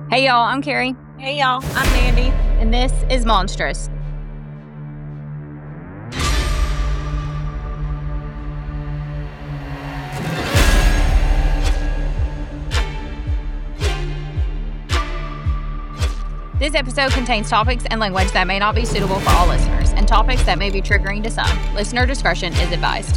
Hey y'all, I'm Carrie. Hey y'all, I'm Mandy. And this is Monstrous. This episode contains topics and language that may not be suitable for all listeners, and topics that may be triggering to some. Listener discretion is advised.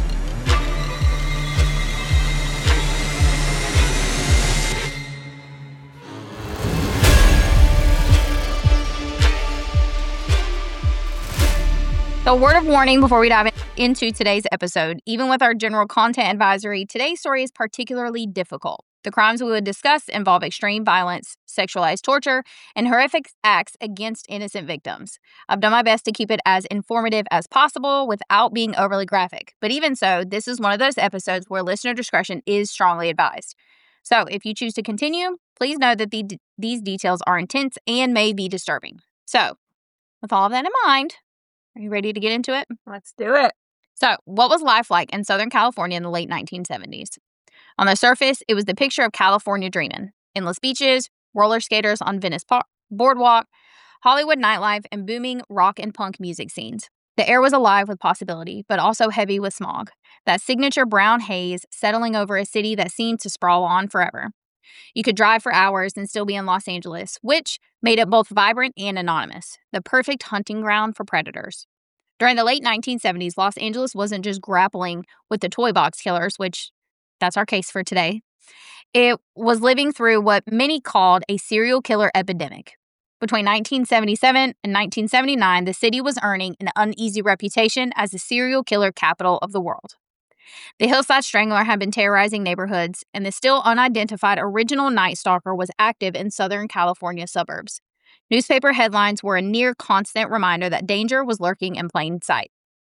So, a word of warning before we dive into today's episode. Even with our general content advisory, today's story is particularly difficult. The crimes we would discuss involve extreme violence, sexualized torture, and horrific acts against innocent victims. I've done my best to keep it as informative as possible without being overly graphic. But even so, this is one of those episodes where listener discretion is strongly advised. So, if you choose to continue, please know that these details are intense and may be disturbing. So, with all of that in mind, are you ready to get into it? Let's do it. So, what was life like in Southern California in the late 1970s? On the surface, it was the picture of California dreaming. Endless beaches, roller skaters on Venice Boardwalk, Hollywood nightlife, and booming rock and punk music scenes. The air was alive with possibility, but also heavy with smog. That signature brown haze settling over a city that seemed to sprawl on forever. You could drive for hours and still be in Los Angeles, which made it both vibrant and anonymous, the perfect hunting ground for predators. During the late 1970s, Los Angeles wasn't just grappling with the toy box killers, which that's our case for today. It was living through what many called a serial killer epidemic. Between 1977 and 1979, the city was earning an uneasy reputation as the serial killer capital of the world. The Hillside Strangler had been terrorizing neighborhoods, and the still unidentified original Night Stalker was active in Southern California suburbs. Newspaper headlines were a near constant reminder that danger was lurking in plain sight.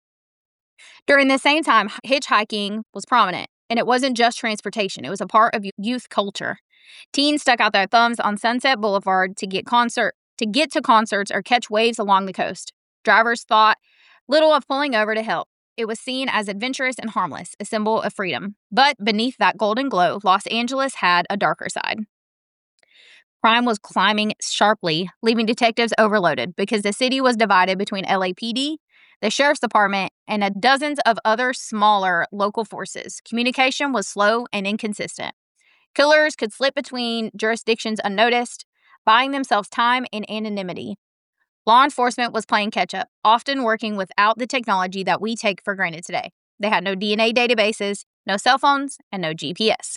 During the same time, hitchhiking was prominent, and it wasn't just transportation. It was a part of youth culture. Teens stuck out their thumbs on Sunset Boulevard to get to concerts or catch waves along the coast. Drivers thought little of pulling over to help. It was seen as adventurous and harmless, a symbol of freedom. But beneath that golden glow, Los Angeles had a darker side. Crime was climbing sharply, leaving detectives overloaded because the city was divided between LAPD, the Sheriff's Department, and dozens of other smaller local forces. Communication was slow and inconsistent. Killers could slip between jurisdictions unnoticed, buying themselves time and anonymity. Law enforcement was playing catch-up, often working without the technology that we take for granted today. They had no DNA databases, no cell phones, and no GPS.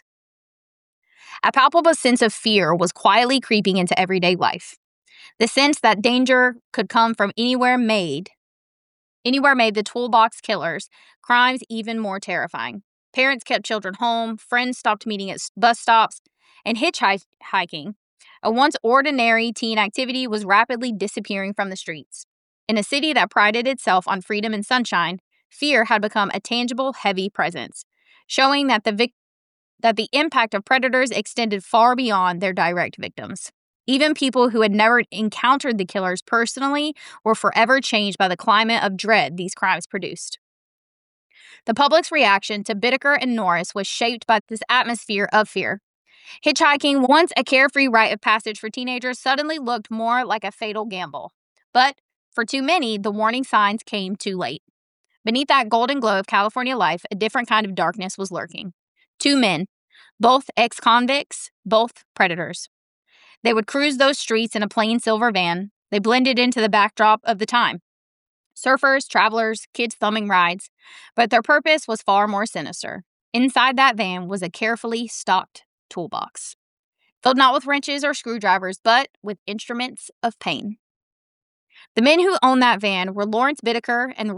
A palpable sense of fear was quietly creeping into everyday life. The sense that danger could come from anywhere made the toolbox killers crimes even more terrifying. Parents kept children home, friends stopped meeting at bus stops, and hitchhiking, a once ordinary teen activity, was rapidly disappearing from the streets. In a city that prided itself on freedom and sunshine, fear had become a tangible, heavy presence, showing that the impact of predators extended far beyond their direct victims. Even people who had never encountered the killers personally were forever changed by the climate of dread these crimes produced. The public's reaction to Bittaker and Norris was shaped by this atmosphere of fear. Hitchhiking, once a carefree rite of passage for teenagers, suddenly looked more like a fatal gamble. But for too many, the warning signs came too late. Beneath that golden glow of California life, a different kind of darkness was lurking. Two men, both ex-convicts, both predators. They would cruise those streets in a plain silver van. They blended into the backdrop of the time. Surfers, travelers, kids thumbing rides. But their purpose was far more sinister. Inside that van was a carefully stocked toolbox, filled not with wrenches or screwdrivers, but with instruments of pain. The men who owned that van were Lawrence Bittaker and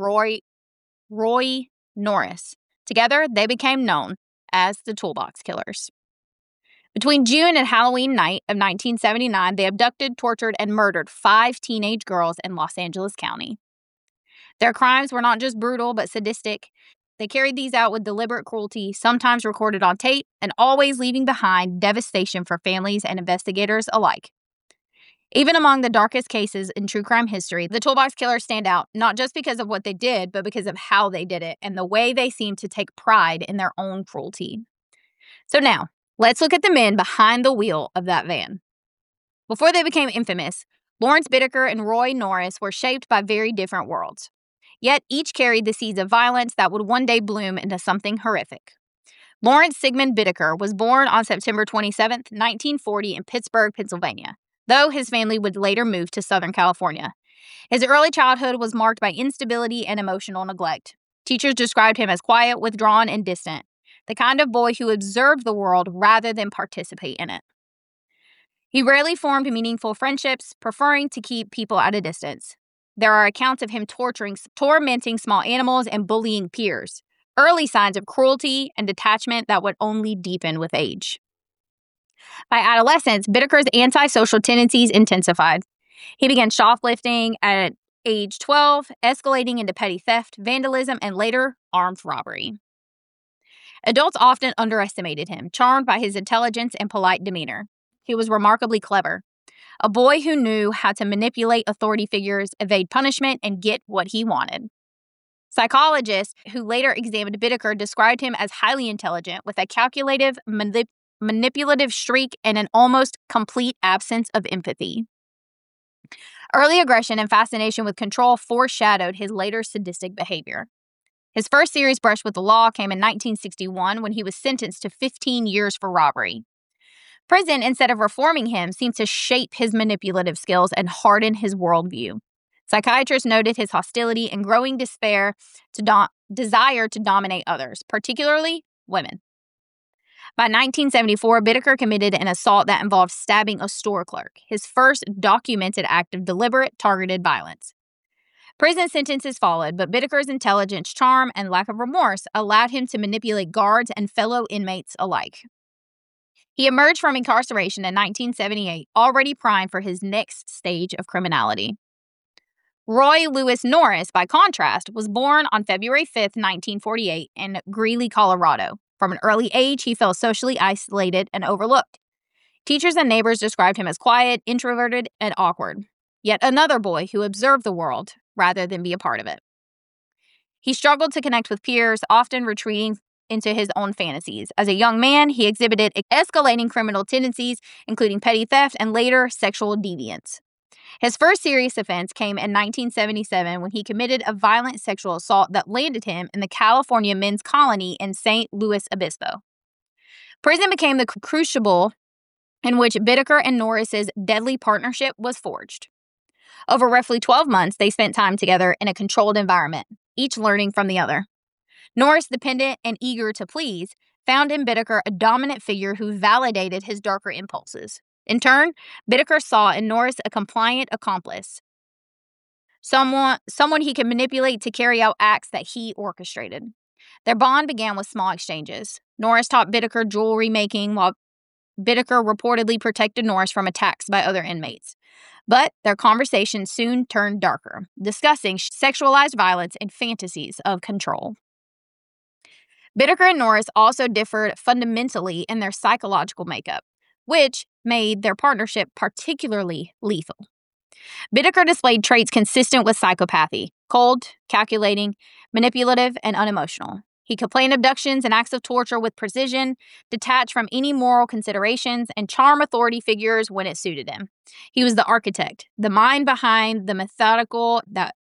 Roy Norris. Together, they became known as the Toolbox Killers. Between June and Halloween night of 1979, they abducted, tortured, and murdered 5 teenage girls in Los Angeles County. Their crimes were not just brutal, but sadistic. They carried these out with deliberate cruelty, sometimes recorded on tape, and always leaving behind devastation for families and investigators alike. Even among the darkest cases in true crime history, the Toolbox Killers stand out, not just because of what they did, but because of how they did it and the way they seemed to take pride in their own cruelty. So now, let's look at the men behind the wheel of that van. Before they became infamous, Lawrence Bittaker and Roy Norris were shaped by very different worlds. Yet each carried the seeds of violence that would one day bloom into something horrific. Lawrence Sigmund Bittaker was born on September 27, 1940 in Pittsburgh, Pennsylvania, though his family would later move to Southern California. His early childhood was marked by instability and emotional neglect. Teachers described him as quiet, withdrawn, and distant, the kind of boy who observed the world rather than participate in it. He rarely formed meaningful friendships, preferring to keep people at a distance. There are accounts of him tormenting small animals and bullying peers, early signs of cruelty and detachment that would only deepen with age. By adolescence, Bittaker's antisocial tendencies intensified. He began shoplifting at age 12, escalating into petty theft, vandalism, and later armed robbery. Adults often underestimated him, charmed by his intelligence and polite demeanor. He was remarkably clever, a boy who knew how to manipulate authority figures, evade punishment, and get what he wanted. Psychologists who later examined Bittaker described him as highly intelligent with a calculative, manipulative streak and an almost complete absence of empathy. Early aggression and fascination with control foreshadowed his later sadistic behavior. His first serious brush with the law came in 1961 when he was sentenced to 15 years for robbery. Prison, instead of reforming him, seemed to shape his manipulative skills and harden his worldview. Psychiatrists noted his hostility and growing desire to dominate others, particularly women. By 1974, Bittaker committed an assault that involved stabbing a store clerk, his first documented act of deliberate, targeted violence. Prison sentences followed, but Bittaker's intelligence, charm, and lack of remorse allowed him to manipulate guards and fellow inmates alike. He emerged from incarceration in 1978, already primed for his next stage of criminality. Roy Lewis Norris, by contrast, was born on February 5, 1948, in Greeley, Colorado. From an early age, he felt socially isolated and overlooked. Teachers and neighbors described him as quiet, introverted, and awkward. Yet another boy who observed the world rather than be a part of it. He struggled to connect with peers, often retreating into his own fantasies. As a young man, he exhibited escalating criminal tendencies, including petty theft and later sexual deviance. His first serious offense came in 1977 when he committed a violent sexual assault that landed him in the California men's colony in St. Luis Obispo. Prison became the crucible in which Bittaker and Norris's deadly partnership was forged. Over roughly 12 months, they spent time together in a controlled environment, each learning from the other. Norris, dependent and eager to please, found in Bittaker a dominant figure who validated his darker impulses. In turn, Bittaker saw in Norris a compliant accomplice, someone he could manipulate to carry out acts that he orchestrated. Their bond began with small exchanges. Norris taught Bittaker jewelry making, while Bittaker reportedly protected Norris from attacks by other inmates. But their conversation soon turned darker, discussing sexualized violence and fantasies of control. Bittaker and Norris also differed fundamentally in their psychological makeup, which made their partnership particularly lethal. Bittaker displayed traits consistent with psychopathy: cold, calculating, manipulative, and unemotional. He could plan abductions and acts of torture with precision, detach from any moral considerations, and charm authority figures when it suited him. He was the architect, the mind behind the methodical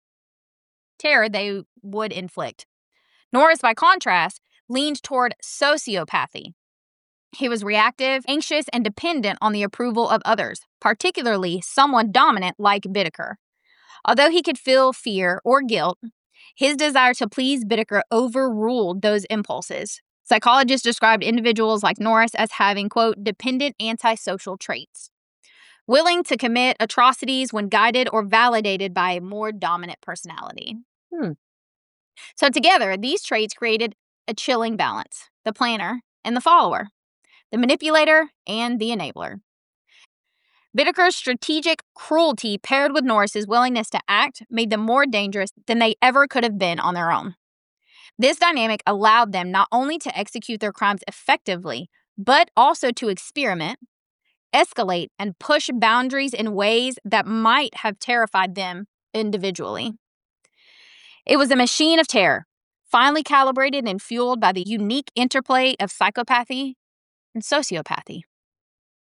terror they would inflict. Norris, by contrast, leaned toward sociopathy. He was reactive, anxious, and dependent on the approval of others, particularly someone dominant like Bittaker. Although he could feel fear or guilt, his desire to please Bittaker overruled those impulses. Psychologists described individuals like Norris as having, quote, dependent antisocial traits, willing to commit atrocities when guided or validated by a more dominant personality. So together, these traits created a chilling balance: the planner and the follower, the manipulator and the enabler. Bittaker's strategic cruelty paired with Norris's willingness to act made them more dangerous than they ever could have been on their own. This dynamic allowed them not only to execute their crimes effectively, but also to experiment, escalate, and push boundaries in ways that might have terrified them individually. It was a machine of terror, finely calibrated and fueled by the unique interplay of psychopathy and sociopathy.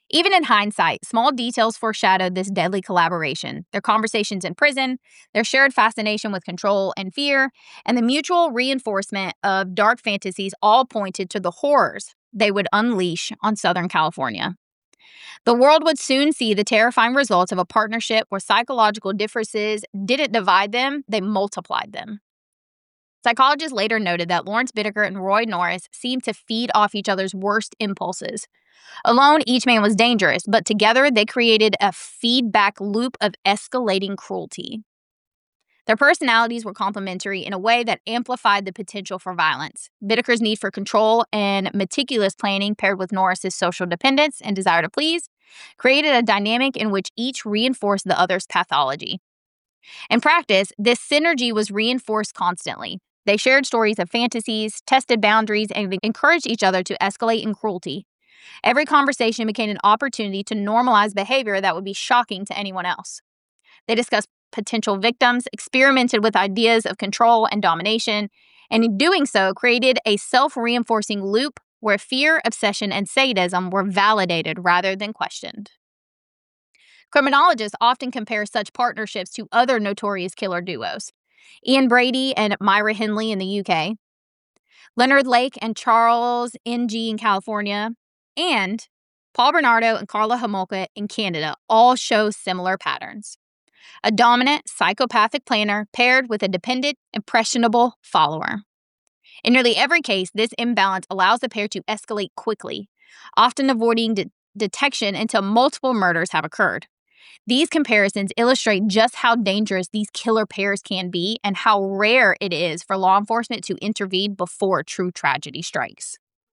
Even in hindsight, small details foreshadowed this deadly collaboration. Their conversations in prison, their shared fascination with control and fear, and the mutual reinforcement of dark fantasies all pointed to the horrors they would unleash on Southern California. The world would soon see the terrifying results of a partnership where psychological differences didn't divide them, they multiplied them. Psychologists later noted that Lawrence Bittaker and Roy Norris seemed to feed off each other's worst impulses. Alone, each man was dangerous, but together they created a feedback loop of escalating cruelty. Their personalities were complementary in a way that amplified the potential for violence. Bittaker's need for control and meticulous planning, paired with Norris's social dependence and desire to please, created a dynamic in which each reinforced the other's pathology. In practice, this synergy was reinforced constantly. They shared stories of fantasies, tested boundaries, and encouraged each other to escalate in cruelty. Every conversation became an opportunity to normalize behavior that would be shocking to anyone else. They discussed potential victims, experimented with ideas of control and domination, and in doing so, created a self-reinforcing loop where fear, obsession, and sadism were validated rather than questioned. Criminologists often compare such partnerships to other notorious killer duos. Ian Brady and Myra Hindley in the UK, Leonard Lake and Charles Ng in California, and Paul Bernardo and Karla Homolka in Canada all show similar patterns. A dominant, psychopathic planner paired with a dependent, impressionable follower. In nearly every case, this imbalance allows the pair to escalate quickly, often avoiding detection until multiple murders have occurred. These comparisons illustrate just how dangerous these killer pairs can be and how rare it is for law enforcement to intervene before true tragedy strikes.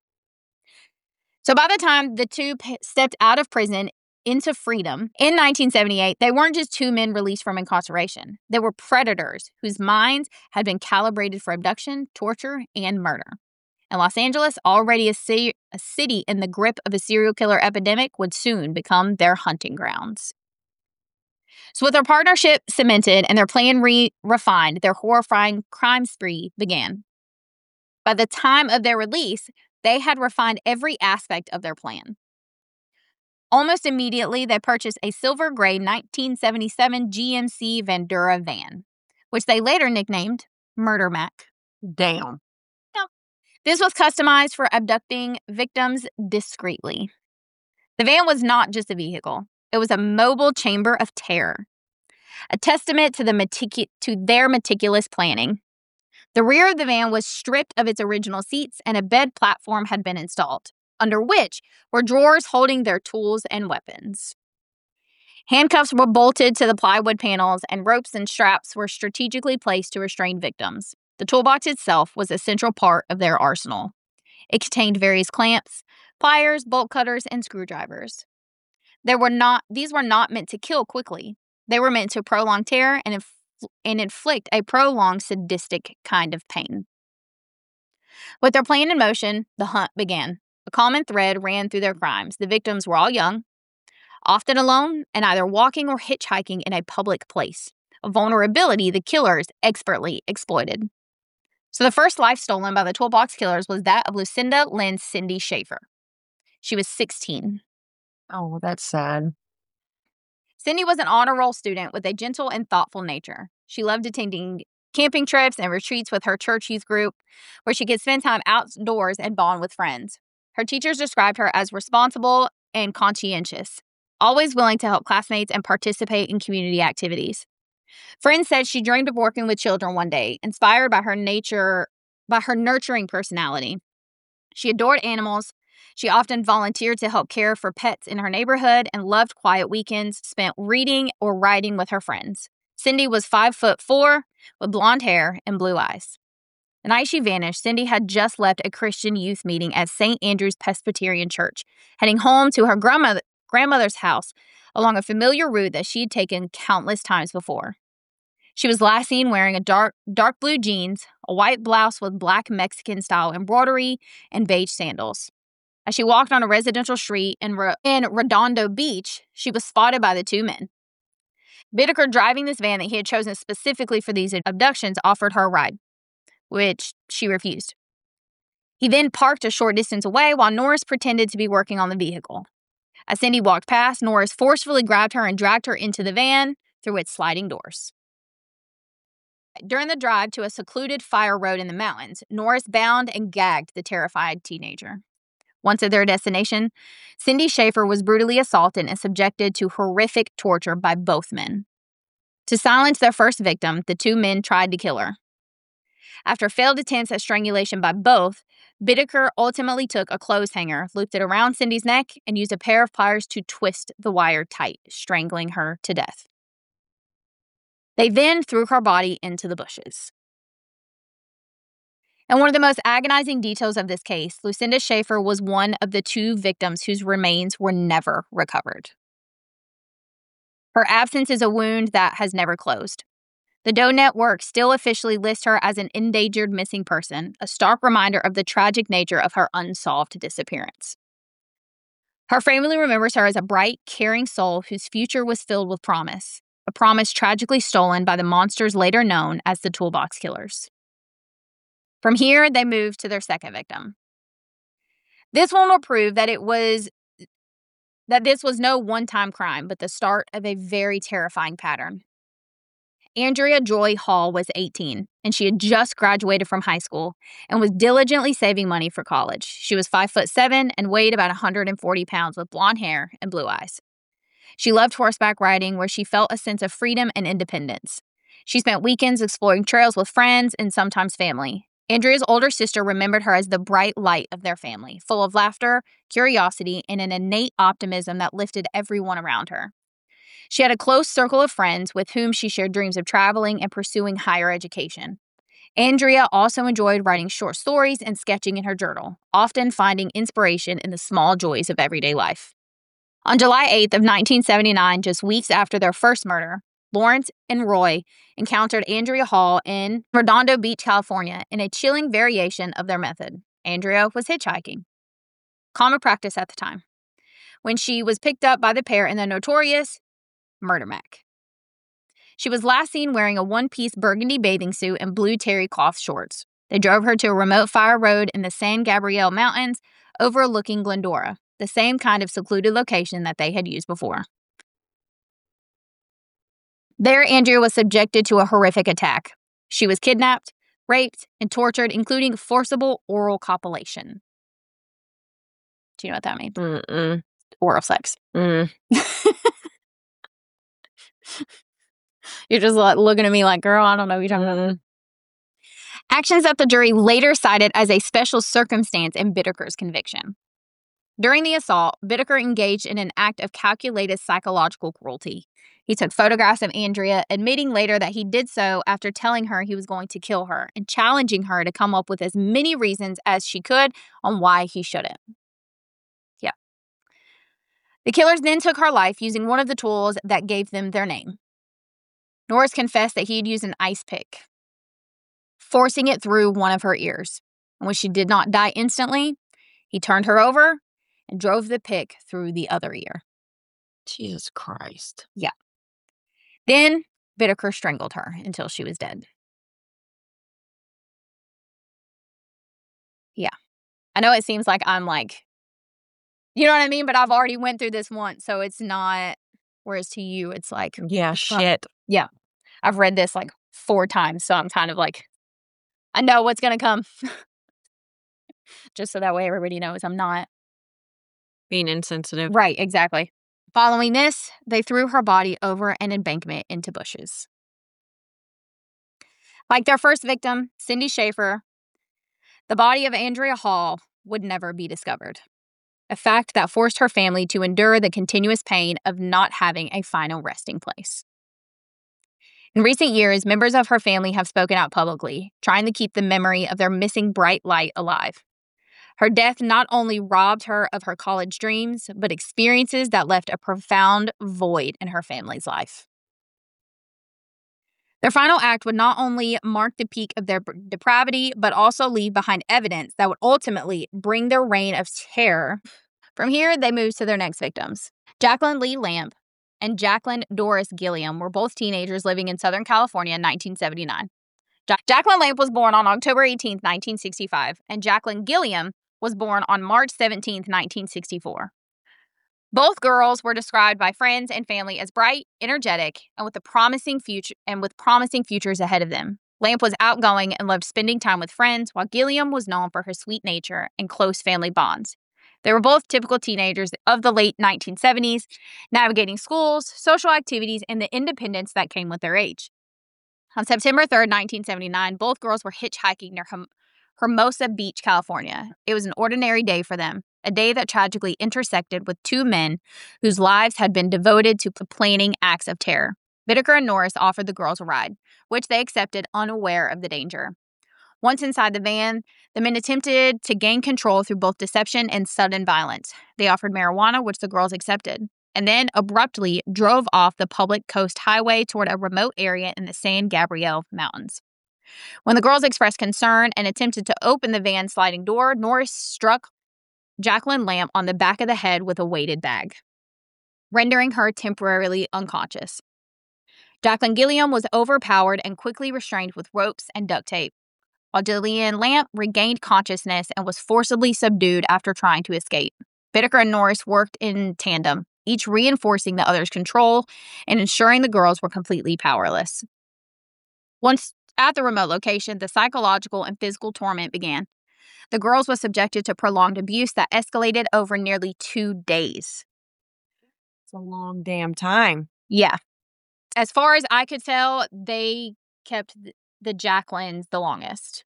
So by the time the two stepped out of prison into freedom in 1978, they weren't just two men released from incarceration. They were predators whose minds had been calibrated for abduction, torture, and murder. And Los Angeles, already a city in the grip of a serial killer epidemic, would soon become their hunting grounds. So with their partnership cemented and their plan refined, their horrifying crime spree began. By the time of their release, they had refined every aspect of their plan. Almost immediately, they purchased a silver gray 1977 GMC Vandura van, which they later nicknamed Murder Mac. Damn. This was customized for abducting victims discreetly. The van was not just a vehicle. It was a mobile chamber of terror, a testament to their meticulous planning. The rear of the van was stripped of its original seats and a bed platform had been installed, under which were drawers holding their tools and weapons. Handcuffs were bolted to the plywood panels and ropes and straps were strategically placed to restrain victims. The toolbox itself was a central part of their arsenal. It contained various clamps, pliers, bolt cutters, and screwdrivers. These were not meant to kill quickly. They were meant to prolong terror and inflict a prolonged sadistic kind of pain. With their plan in motion, the hunt began. A common thread ran through their crimes. The victims were all young, often alone, and either walking or hitchhiking in a public place, a vulnerability the killers expertly exploited. So the first life stolen by the Toolbox Killers was that of Lucinda Lynn Cindy Schaefer. She was 16. Oh, that's sad. Cindy was an honor roll student with a gentle and thoughtful nature. She loved attending camping trips and retreats with her church youth group, where she could spend time outdoors and bond with friends. Her teachers described her as responsible and conscientious, always willing to help classmates and participate in community activities. Friends said she dreamed of working with children one day, inspired by her nurturing personality. She adored animals. She often volunteered to help care for pets in her neighborhood and loved quiet weekends spent reading or writing with her friends. Cindy was 5'4", with blonde hair and blue eyes. The night she vanished, Cindy had just left a Christian youth meeting at St. Andrew's Presbyterian Church, heading home to her grandmother's house along a familiar route that she had taken countless times before. She was last seen wearing a dark blue jeans, a white blouse with black Mexican-style embroidery, and beige sandals. As she walked on a residential street in Redondo Beach, she was spotted by the two men. Bittaker, driving this van that he had chosen specifically for these abductions, offered her a ride, which she refused. He then parked a short distance away while Norris pretended to be working on the vehicle. As Cindy walked past, Norris forcefully grabbed her and dragged her into the van through its sliding doors. During the drive to a secluded fire road in the mountains, Norris bound and gagged the terrified teenager. Once at their destination, Cindy Schaefer was brutally assaulted and subjected to horrific torture by both men. To silence their first victim, the two men tried to kill her. After failed attempts at strangulation by both, Bittaker ultimately took a clothes hanger, looped it around Cindy's neck, and used a pair of pliers to twist the wire tight, strangling her to death. They then threw her body into the bushes. And one of the most agonizing details of this case, Lucinda Schaefer was one of the two victims whose remains were never recovered. Her absence is a wound that has never closed. The Doe Network still officially lists her as an endangered missing person, a stark reminder of the tragic nature of her unsolved disappearance. Her family remembers her as a bright, caring soul whose future was filled with promise, a promise tragically stolen by the monsters later known as the Toolbox Killers. From here, they moved to their second victim. This one will prove that this was no one-time crime, but the start of a very terrifying pattern. Andrea Joy Hall was 18, and she had just graduated from high school and was diligently saving money for college. She was 5'7" and weighed about 140 pounds with blonde hair and blue eyes. She loved horseback riding, where she felt a sense of freedom and independence. She spent weekends exploring trails with friends and sometimes family. Andrea's older sister remembered her as the bright light of their family, full of laughter, curiosity, and an innate optimism that lifted everyone around her. She had a close circle of friends with whom she shared dreams of traveling and pursuing higher education. Andrea also enjoyed writing short stories and sketching in her journal, often finding inspiration in the small joys of everyday life. On July 8th of 1979, just weeks after their first murder, Lawrence and Roy encountered Andrea Hall in Redondo Beach, California, in a chilling variation of their method. Andrea was hitchhiking, common practice at the time, when she was picked up by the pair in the notorious Murder Mac. She was last seen wearing a one-piece burgundy bathing suit and blue terry cloth shorts. They drove her to a remote fire road in the San Gabriel Mountains overlooking Glendora, the same kind of secluded location that they had used before. There, Andrea was subjected to a horrific attack. She was kidnapped, raped, and tortured, including forcible oral copulation. Do you know what that means? Mm-mm. Oral sex. Mm. You're just looking at me like, girl, I don't know what you're talking about. Actions that the jury later cited as a special circumstance in Bittaker's conviction. During the assault, Bittaker engaged in an act of calculated psychological cruelty. He took photographs of Andrea, admitting later that he did so after telling her he was going to kill her and challenging her to come up with as many reasons as she could on why he shouldn't. Yeah. The killers then took her life using one of the tools that gave them their name. Norris confessed that he had used an ice pick, forcing it through one of her ears. And when she did not die instantly, he turned her over and drove the pick through the other ear. Jesus Christ. Yeah. Then Bittaker strangled her until she was dead. Yeah. I know it seems like I'm like, you know what I mean? But I've already went through this once, so it's not, whereas to you, it's like, Yeah, shit. Yeah. I've read this like 4 times, so I'm kind of like, I know what's going to come. Just so that way everybody knows I'm not Being insensitive. Right, exactly. Following this, they threw her body over an embankment into bushes. Like their first victim, Cindy Schaefer, the body of Andrea Hall would never be discovered, a fact that forced her family to endure the continuous pain of not having a final resting place. In recent years, members of her family have spoken out publicly, trying to keep the memory of their missing bright light alive. Her death not only robbed her of her college dreams, but experiences that left a profound void in her family's life. Their final act would not only mark the peak of their depravity, but also leave behind evidence that would ultimately bring their reign of terror. From here, they moved to their next victims. Jacqueline Lee Lamp and Jacqueline Doris Gilliam were both teenagers living in Southern California in 1979. Jacqueline Lamp was born on October 18, 1965, and Jacqueline Gilliam was born on March 17, 1964. Both girls were described by friends and family as bright, energetic, and with promising futures ahead of them. Lamp was outgoing and loved spending time with friends, while Gilliam was known for her sweet nature and close family bonds. They were both typical teenagers of the late 1970s, navigating schools, social activities, and the independence that came with their age. On September 3rd, 1979, both girls were hitchhiking near Hermosa Beach, California. It was an ordinary day for them, a day that tragically intersected with two men whose lives had been devoted to planning acts of terror. Bittaker and Norris offered the girls a ride, which they accepted, unaware of the danger. Once inside the van, the men attempted to gain control through both deception and sudden violence. They offered marijuana, which the girls accepted, and then abruptly drove off the public coast highway toward a remote area in the San Gabriel Mountains. When the girls expressed concern and attempted to open the van's sliding door, Norris struck Jacqueline Lamp on the back of the head with a weighted bag, rendering her temporarily unconscious. Jacqueline Gilliam was overpowered and quickly restrained with ropes and duct tape, while Jillian Lamp regained consciousness and was forcibly subdued after trying to escape. Bittaker and Norris worked in tandem, each reinforcing the other's control and ensuring the girls were completely powerless. Once at the remote location, the psychological and physical torment began. The girls were subjected to prolonged abuse that escalated over nearly 2 days. It's a long damn time. Yeah. As far as I could tell, they kept the Jacquelines the longest.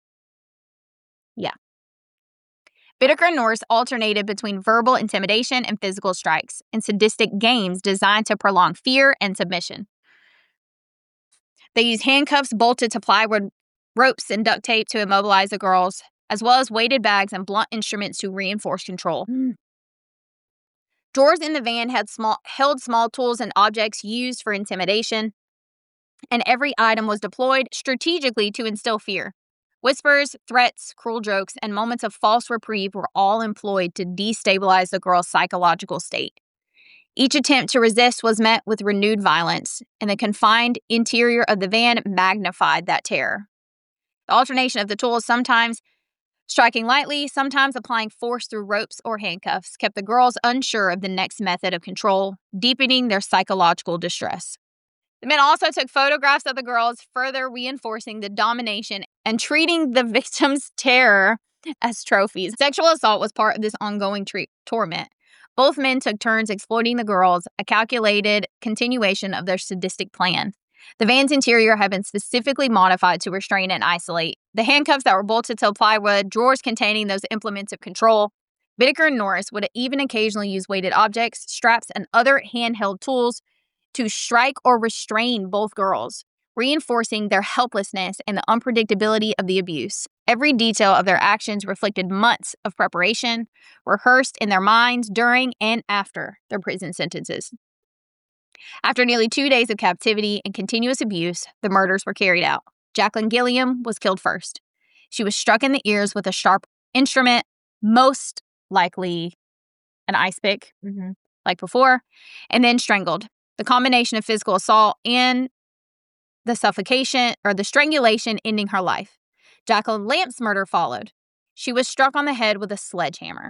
Yeah. Bittaker and Norris alternated between verbal intimidation and physical strikes and sadistic games designed to prolong fear and submission. They used handcuffs bolted to plywood, ropes, and duct tape to immobilize the girls, as well as weighted bags and blunt instruments to reinforce control. Drawers in the van held small tools and objects used for intimidation, and every item was deployed strategically to instill fear. Whispers, threats, cruel jokes, and moments of false reprieve were all employed to destabilize the girl's psychological state. Each attempt to resist was met with renewed violence, and the confined interior of the van magnified that terror. The alternation of the tools, sometimes striking lightly, sometimes applying force through ropes or handcuffs, kept the girls unsure of the next method of control, deepening their psychological distress. The men also took photographs of the girls, further reinforcing the domination and treating the victims' terror as trophies. Sexual assault was part of this ongoing torment. Both men took turns exploiting the girls, a calculated continuation of their sadistic plan. The van's interior had been specifically modified to restrain and isolate. The handcuffs that were bolted to plywood, drawers containing those implements of control. Bittaker and Norris would even occasionally use weighted objects, straps, and other handheld tools to strike or restrain both girls, reinforcing their helplessness and the unpredictability of the abuse. Every detail of their actions reflected months of preparation, rehearsed in their minds during and after their prison sentences. After nearly 2 days of captivity and continuous abuse, the murders were carried out. Jacqueline Gilliam was killed first. She was struck in the ears with a sharp instrument, most likely an ice pick, like before, and then strangled. The combination of physical assault and the suffocation or the strangulation ending her life. Jacqueline Lamp's murder followed. She was struck on the head with a sledgehammer.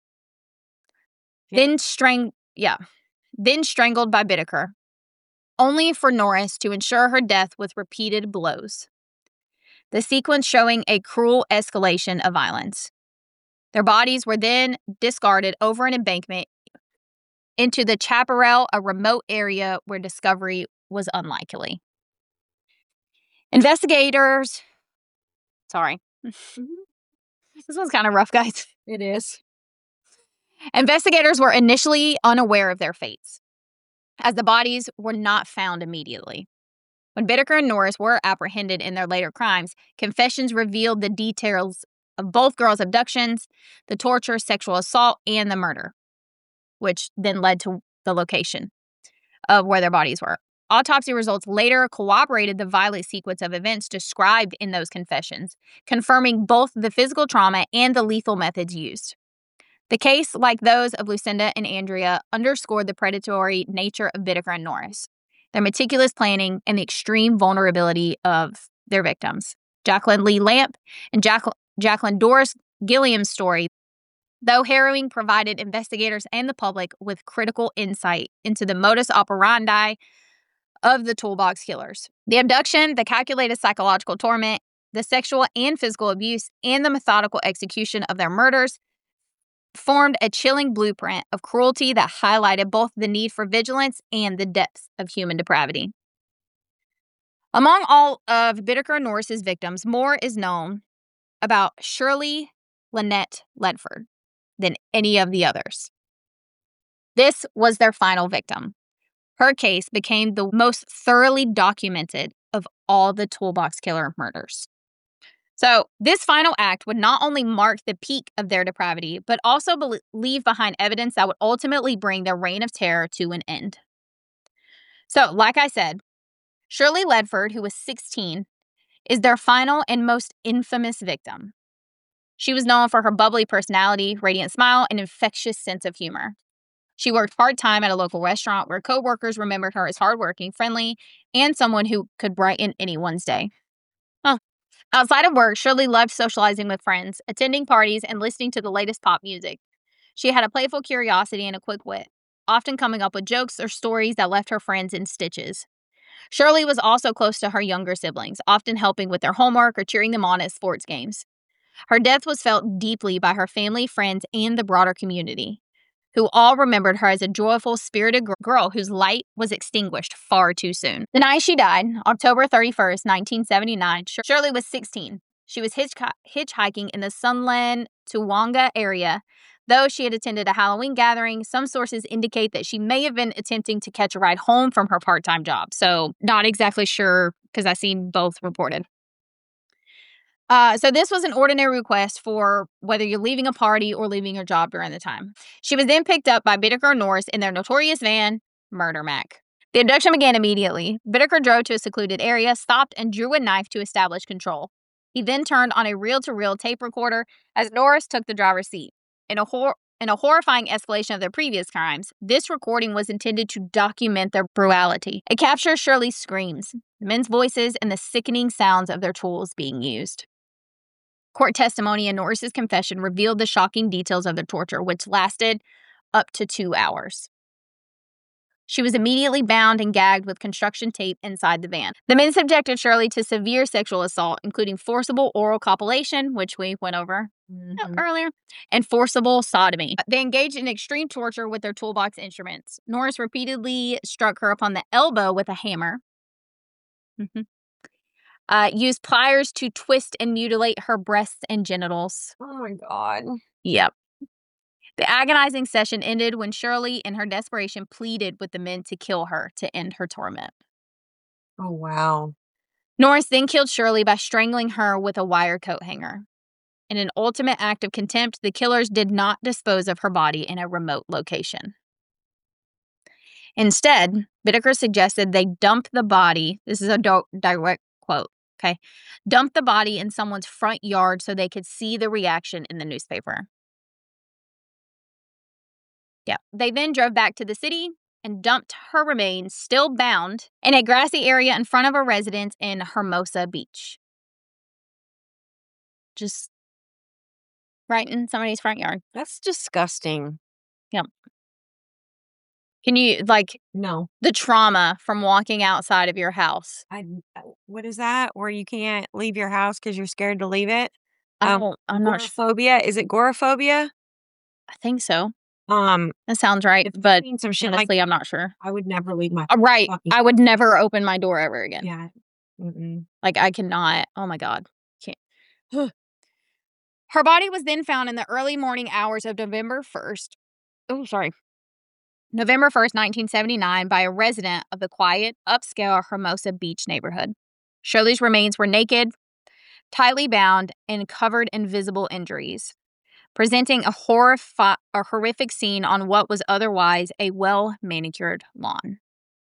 Then strangled by Bittaker, only for Norris to ensure her death with repeated blows. The sequence showing a cruel escalation of violence. Their bodies were then discarded over an embankment into the chaparral, a remote area where discovery was unlikely. Investigators... Sorry. This one's kind of rough, guys. It is. Investigators were initially unaware of their fates, as the bodies were not found immediately. When Bittaker and Norris were apprehended in their later crimes, confessions revealed the details of both girls' abductions, the torture, sexual assault, and the murder, which then led to the location of where their bodies were. Autopsy results later corroborated the violent sequence of events described in those confessions, confirming both the physical trauma and the lethal methods used. The case, like those of Lucinda and Andrea, underscored the predatory nature of Bittaker and Norris, their meticulous planning, and the extreme vulnerability of their victims. Jacqueline Lee Lamp and Jacqueline Doris Gilliam's story though harrowing provided investigators and the public with critical insight into the modus operandi of the toolbox killers. The abduction, the calculated psychological torment, the sexual and physical abuse, and the methodical execution of their murders formed a chilling blueprint of cruelty that highlighted both the need for vigilance and the depths of human depravity. Among all of Bittaker Norris's victims, more is known about Shirley Lynette Ledford than any of the others. This was their final victim. Her case became the most thoroughly documented of all the toolbox killer murders. So this final act would not only mark the peak of their depravity, but also leave behind evidence that would ultimately bring their reign of terror to an end. So, like I said, Shirley Ledford, who was 16, is their final and most infamous victim. She was known for her bubbly personality, radiant smile, and infectious sense of humor. She worked part-time at a local restaurant where co-workers remembered her as hardworking, friendly, and someone who could brighten anyone's day. Outside of work, Shirley loved socializing with friends, attending parties, and listening to the latest pop music. She had a playful curiosity and a quick wit, often coming up with jokes or stories that left her friends in stitches. Shirley was also close to her younger siblings, often helping with their homework or cheering them on at sports games. Her death was felt deeply by her family, friends, and the broader community, who all remembered her as a joyful, spirited girl whose light was extinguished far too soon. The night she died, October 31st, 1979, Shirley was 16. She was hitchhiking in the Sunland, Toowoomba area. Though she had attended a Halloween gathering, some sources indicate that she may have been attempting to catch a ride home from her part-time job. So not exactly sure, because I've seen both reported. So this was an ordinary request for whether you're leaving a party or leaving your job during the time. She was then picked up by Bittaker Norris in their notorious van, Murder Mac. The abduction began immediately. Bittaker drove to a secluded area, stopped, and drew a knife to establish control. He then turned on a reel-to-reel tape recorder as Norris took the driver's seat. In a horrifying escalation of their previous crimes, this recording was intended to document their brutality. It captures Shirley's screams, the men's voices, and the sickening sounds of their tools being used. Court testimony and Norris's confession revealed the shocking details of their torture, which lasted up to 2 hours. She was immediately bound and gagged with construction tape inside the van. The men subjected Shirley to severe sexual assault, including forcible oral copulation, which we went over earlier, and forcible sodomy. They engaged in extreme torture with their toolbox instruments. Norris repeatedly struck her upon the elbow with a hammer. Used pliers to twist and mutilate her breasts and genitals. Oh my God. Yep. The agonizing session ended when Shirley, in her desperation, pleaded with the men to kill her to end her torment. Oh, wow. Norris then killed Shirley by strangling her with a wire coat hanger. In an ultimate act of contempt, the killers did not dispose of her body in a remote location. Instead, Bittaker suggested they dump the body. This is a direct quote. Okay. Dump the body in someone's front yard so they could see the reaction in the newspaper. Yeah. They then drove back to the city and dumped her remains, still bound, in a grassy area in front of a residence in Hermosa Beach. Just right in somebody's front yard. That's disgusting. Yep. Can you, No. the trauma from walking outside of your house? What is that? Where you can't leave your house because you're scared to leave it? I'm not sure. Agoraphobia. Is it agoraphobia? I think so. That sounds right, If but seen some shit honestly, I'm not sure. I would never leave my Right. fucking I would never open my door ever again. Yeah. Mm-mm. I cannot. Oh my God. Can't. Her body was then found in the early morning hours of November 1st. Oh, sorry. November 1st, 1979, by a resident of the quiet, upscale Hermosa Beach neighborhood. Shirley's remains were naked, tightly bound, and covered in visible injuries, presenting a horrific scene on what was otherwise a well-manicured lawn.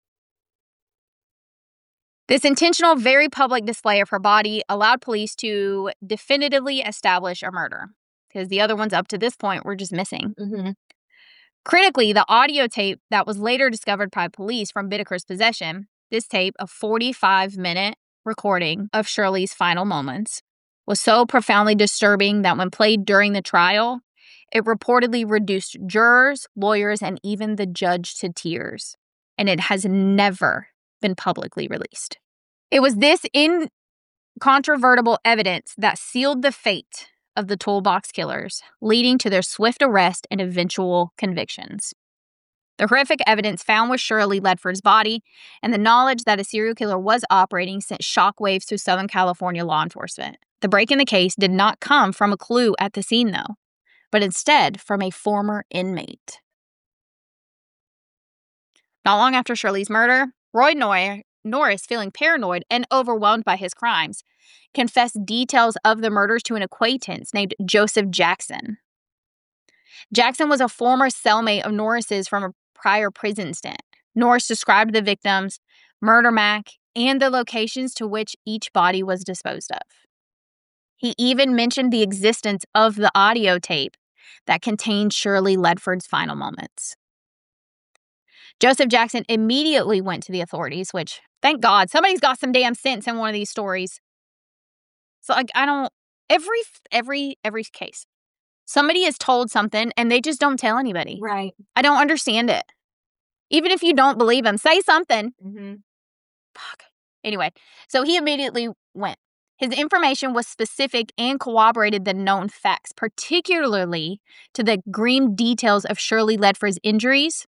This intentional, very public display of her body allowed police to definitively establish a murder, because the other ones up to this point were just missing. Mm-hmm. Critically, the audio tape that was later discovered by police from Bittaker's possession, this tape, a 45-minute recording of Shirley's final moments, was so profoundly disturbing that when played during the trial, It reportedly reduced jurors, lawyers, and even the judge to tears. And it has never been publicly released. It was this incontrovertible evidence that sealed the fate of the toolbox killers, leading to their swift arrest and eventual convictions. The horrific evidence found with Shirley Ledford's body and the knowledge that a serial killer was operating sent shockwaves through Southern California law enforcement. The break in the case did not come from a clue at the scene, though, but instead from a former inmate. Not long after Shirley's murder, Roy Norris, feeling paranoid and overwhelmed by his crimes, confessed details of the murders to an acquaintance named Joseph Jackson. Jackson was a former cellmate of Norris's from a prior prison stint. Norris described the victims, murder map, and the locations to which each body was disposed of. He even mentioned the existence of the audio tape that contained Shirley Ledford's final moments. Joseph Jackson immediately went to the authorities, which, thank God, somebody's got some damn sense in one of these stories. So, every case, somebody is told something and they just don't tell anybody. Right. I don't understand it. Even if you don't believe him, say something. Mm-hmm. Fuck. Anyway, so he immediately went. His information was specific and corroborated the known facts, particularly to the grim details of Shirley Ledford's injuries.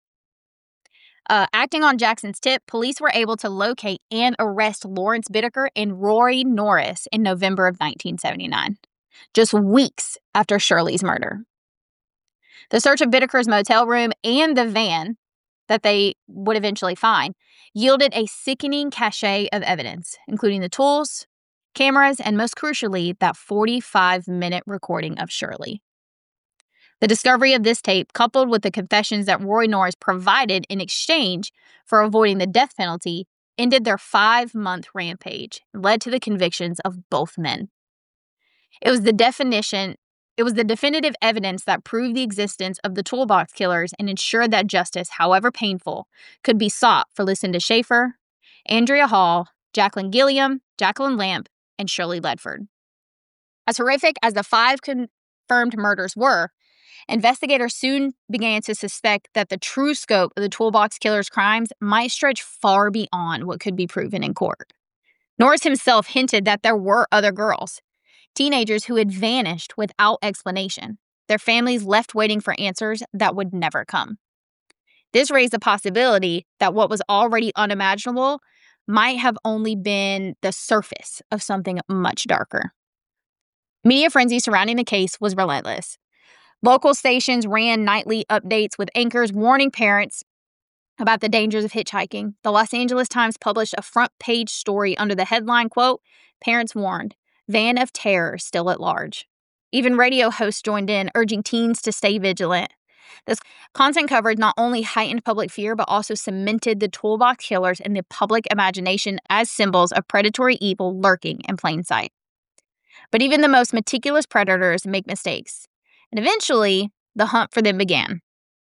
Acting on Jackson's tip, police were able to locate and arrest Lawrence Bittaker and Roy Norris in November of 1979, just weeks after Shirley's murder. The search of Bittaker's motel room and the van that they would eventually find yielded a sickening cache of evidence, including the tools, cameras, and most crucially, that 45-minute recording of Shirley. The discovery of this tape, coupled with the confessions that Roy Norris provided in exchange for avoiding the death penalty, ended their 5-month rampage and led to the convictions of both men. It was the definitive evidence that proved the existence of the toolbox killers and ensured that justice, however painful, could be sought for Lucinda Schaefer, Andrea Hall, Jacqueline Gilliam, Jacqueline Lamp, and Shirley Ledford. As horrific as the 5 confirmed murders were, investigators soon began to suspect that the true scope of the toolbox killer's crimes might stretch far beyond what could be proven in court. Norris himself hinted that there were other girls, teenagers who had vanished without explanation, their families left waiting for answers that would never come. This raised the possibility that what was already unimaginable might have only been the surface of something much darker. Media frenzy surrounding the case was relentless. Local stations ran nightly updates with anchors warning parents about the dangers of hitchhiking. The Los Angeles Times published a front-page story under the headline, quote, "Parents warned, van of terror still at large." Even radio hosts joined in, urging teens to stay vigilant. This content coverage not only heightened public fear, but also cemented the toolbox killers in the public imagination as symbols of predatory evil lurking in plain sight. But even the most meticulous predators make mistakes. And eventually, the hunt for them began.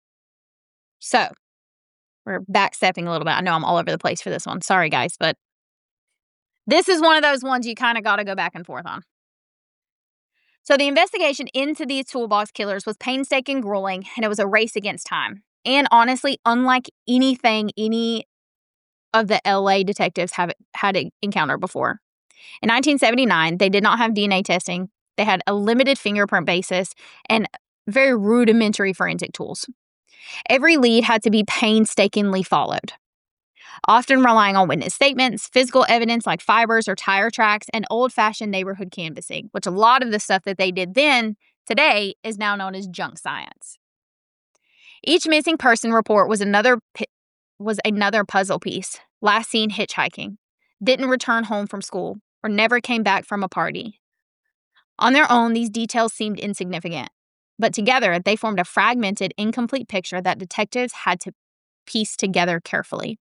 So, we're backstepping a little bit. I know I'm all over the place for this one. Sorry, guys, but this is one of those ones you kind of got to go back and forth on. So the investigation into these toolbox killers was painstaking, grueling, and it was a race against time. And honestly, unlike anything any of the LA detectives had encountered before. In 1979, they did not have DNA testing. They had a limited fingerprint basis and very rudimentary forensic tools. Every lead had to be painstakingly followed, often relying on witness statements, physical evidence like fibers or tire tracks, and old-fashioned neighborhood canvassing, which a lot of the stuff that they did then, today, is now known as junk science. Each missing person report was another puzzle piece. Last seen hitchhiking, didn't return home from school, or never came back from a party. On their own, these details seemed insignificant, but together they formed a fragmented, incomplete picture that detectives had to piece together carefully.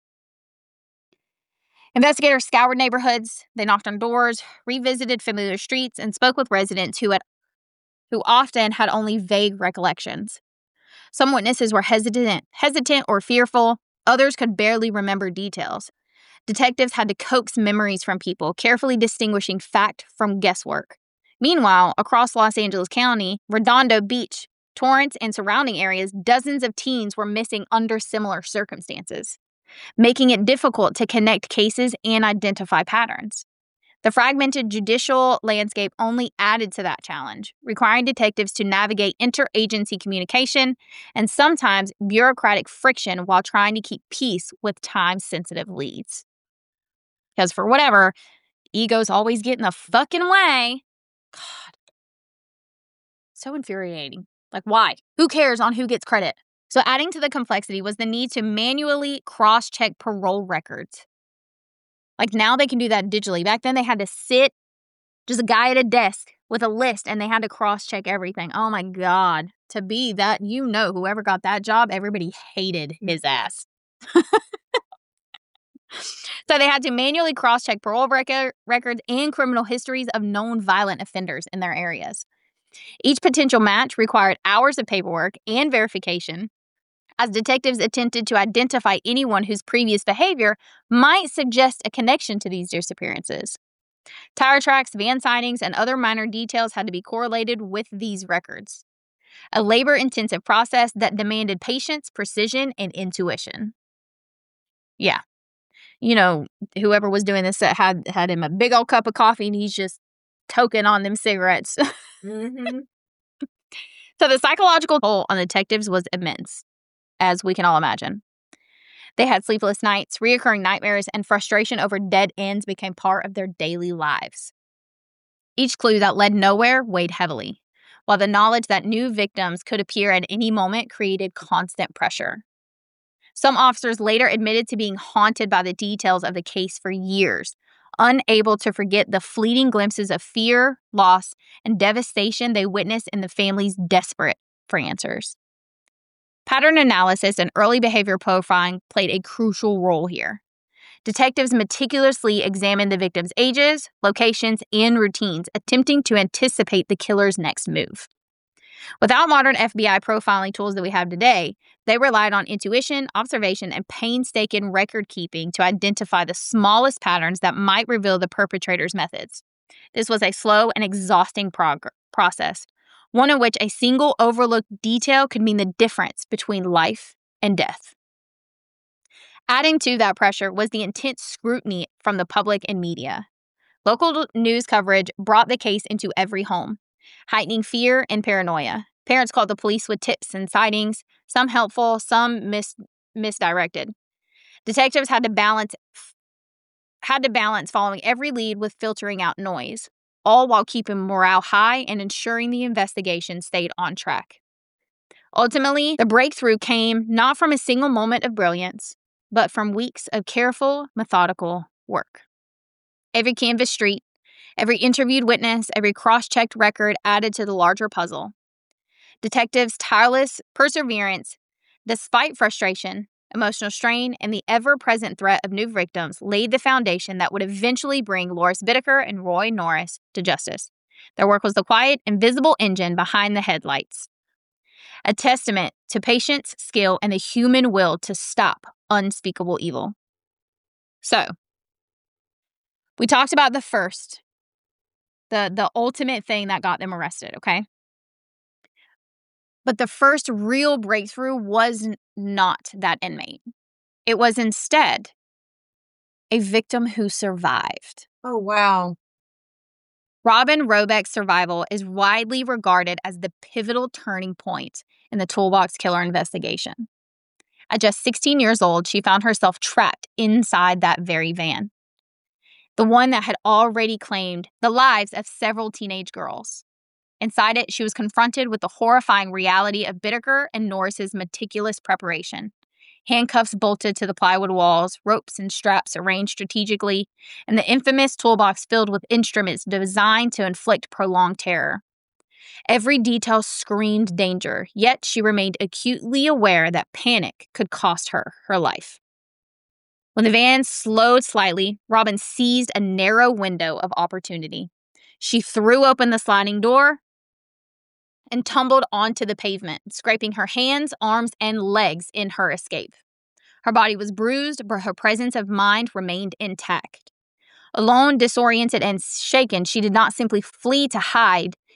Investigators scoured neighborhoods, they knocked on doors, revisited familiar streets, and spoke with residents who often had only vague recollections. Some witnesses were hesitant or fearful. Others could barely remember details. Detectives had to coax memories from people, carefully distinguishing fact from guesswork. Meanwhile, across Los Angeles County, Redondo Beach Torrance and surrounding areas, dozens of teens were missing under similar circumstances, making it difficult to connect cases and identify patterns. The fragmented judicial landscape only added to that challenge, requiring detectives to navigate interagency communication and sometimes bureaucratic friction while trying to keep peace with time-sensitive leads. Because for whatever, egos always get in the fucking way. God. So infuriating. Like, why? Who cares on who gets credit? So adding to the complexity was the need to manually cross-check parole records. Like, now they can do that digitally. Back then, they had to sit, just a guy at a desk with a list, and they had to cross-check everything. Oh, my God. To be that, whoever got that job, everybody hated his ass. So they had to manually cross-check parole records and criminal histories of known violent offenders in their areas. Each potential match required hours of paperwork and verification, as detectives attempted to identify anyone whose previous behavior might suggest a connection to these disappearances. Tire tracks, van sightings, and other minor details had to be correlated with these records. A labor-intensive process that demanded patience, precision, and intuition. Yeah. Whoever was doing this had him a big old cup of coffee, and he's just toking on them cigarettes. Mm-hmm. So the psychological toll on detectives was immense, as we can all imagine. They had sleepless nights, reoccurring nightmares, and frustration over dead ends became part of their daily lives. Each clue that led nowhere weighed heavily, while the knowledge that new victims could appear at any moment created constant pressure. Some officers later admitted to being haunted by the details of the case for years, unable to forget the fleeting glimpses of fear, loss, and devastation they witnessed in the families desperate for answers. Pattern analysis and early behavior profiling played a crucial role here. Detectives meticulously examined the victims' ages, locations, and routines, attempting to anticipate the killer's next move. Without modern FBI profiling tools that we have today, they relied on intuition, observation, and painstaking record keeping to identify the smallest patterns that might reveal the perpetrator's methods. This was a slow and exhausting process, one in which a single overlooked detail could mean the difference between life and death. Adding to that pressure was the intense scrutiny from the public and media. Local news coverage brought the case into every home, heightening fear and paranoia. Parents called the police with tips and sightings, some helpful, some misdirected. Detectives had to balance following every lead with filtering out noise, all while keeping morale high and ensuring the investigation stayed on track. Ultimately, the breakthrough came not from a single moment of brilliance, but from weeks of careful, methodical work. Every canvassed street, every interviewed witness, every cross-checked record added to the larger puzzle. Detectives' tireless perseverance, despite frustration, emotional strain, and the ever-present threat of new victims, laid the foundation that would eventually bring Loris Bittaker and Roy Norris to justice. Their work was the quiet, invisible engine behind the headlights, a testament to patience, skill, and the human will to stop unspeakable evil. So, we talked about the first, the ultimate thing that got them arrested, okay? But the first real breakthrough was not that inmate. It was instead a victim who survived. Oh, wow. Robin Robeck's survival is widely regarded as the pivotal turning point in the Toolbox Killer investigation. At just 16 years old, she found herself trapped inside that very van, the one that had already claimed the lives of several teenage girls. Inside it, she was confronted with the horrifying reality of Bittaker and Norris's meticulous preparation. Handcuffs bolted to the plywood walls, ropes and straps arranged strategically, and the infamous toolbox filled with instruments designed to inflict prolonged terror. Every detail screamed danger, yet she remained acutely aware that panic could cost her her life. When the van slowed slightly, Robin seized a narrow window of opportunity. She threw open the sliding door and tumbled onto the pavement, scraping her hands, arms, and legs in her escape. Her body was bruised, but her presence of mind remained intact. Alone, disoriented, and shaken, she did not simply flee to hide.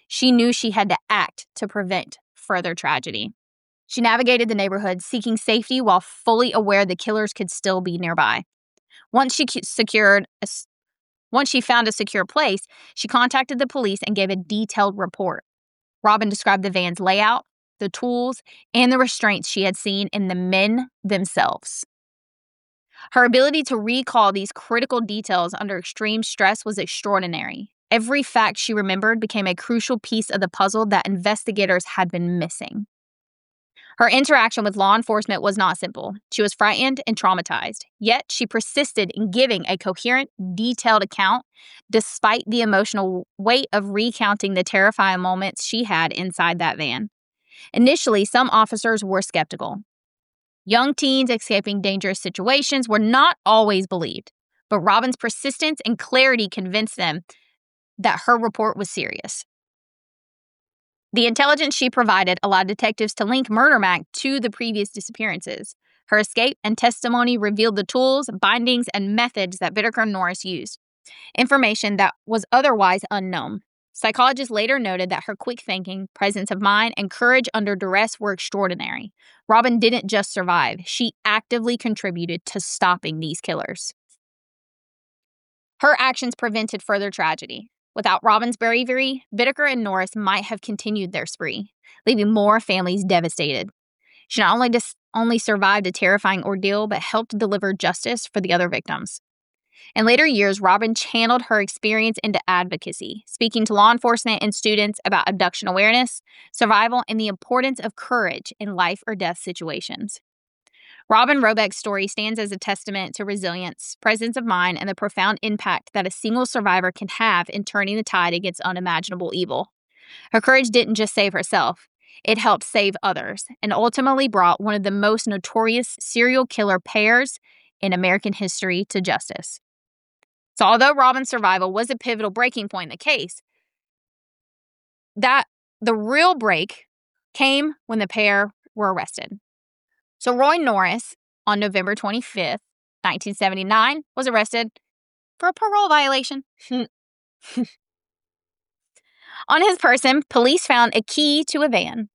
She knew she had to act to prevent further tragedy. She navigated the neighborhood, seeking safety while fully aware the killers could still be nearby. Once she found a secure place, she contacted the police and gave a detailed report. Robin described the van's layout, the tools, and the restraints she had seen in the men themselves. Her ability to recall these critical details under extreme stress was extraordinary. Every fact she remembered became a crucial piece of the puzzle that investigators had been missing. Her interaction with law enforcement was not simple. She was frightened and traumatized, yet she persisted in giving a coherent, detailed account despite the emotional weight of recounting the terrifying moments she had inside that van. Initially, some officers were skeptical. Young teens escaping dangerous situations were not always believed, but Robin's persistence and clarity convinced them that her report was serious. The intelligence she provided allowed detectives to link Murder Mac to the previous disappearances. Her escape and testimony revealed the tools, bindings, and methods that Bittaker and Norris used, information that was otherwise unknown. Psychologists later noted that her quick thinking, presence of mind, and courage under duress were extraordinary. Robin didn't just survive, she actively contributed to stopping these killers. Her actions prevented further tragedy. Without Robin's bravery, Bittaker and Norris might have continued their spree, leaving more families devastated. She not only survived a terrifying ordeal, but helped deliver justice for the other victims. In later years, Robin channeled her experience into advocacy, speaking to law enforcement and students about abduction awareness, survival, and the importance of courage in life or death situations. Robin Robeck's story stands as a testament to resilience, presence of mind, and the profound impact that a single survivor can have in turning the tide against unimaginable evil. Her courage didn't just save herself, it helped save others, and ultimately brought one of the most notorious serial killer pairs in American history to justice. So although Robin's survival was a pivotal breaking point in the case, that the real break came when the pair were arrested. So Roy Norris, on November 25th, 1979, was arrested for a parole violation. On his person, police found a key to a van.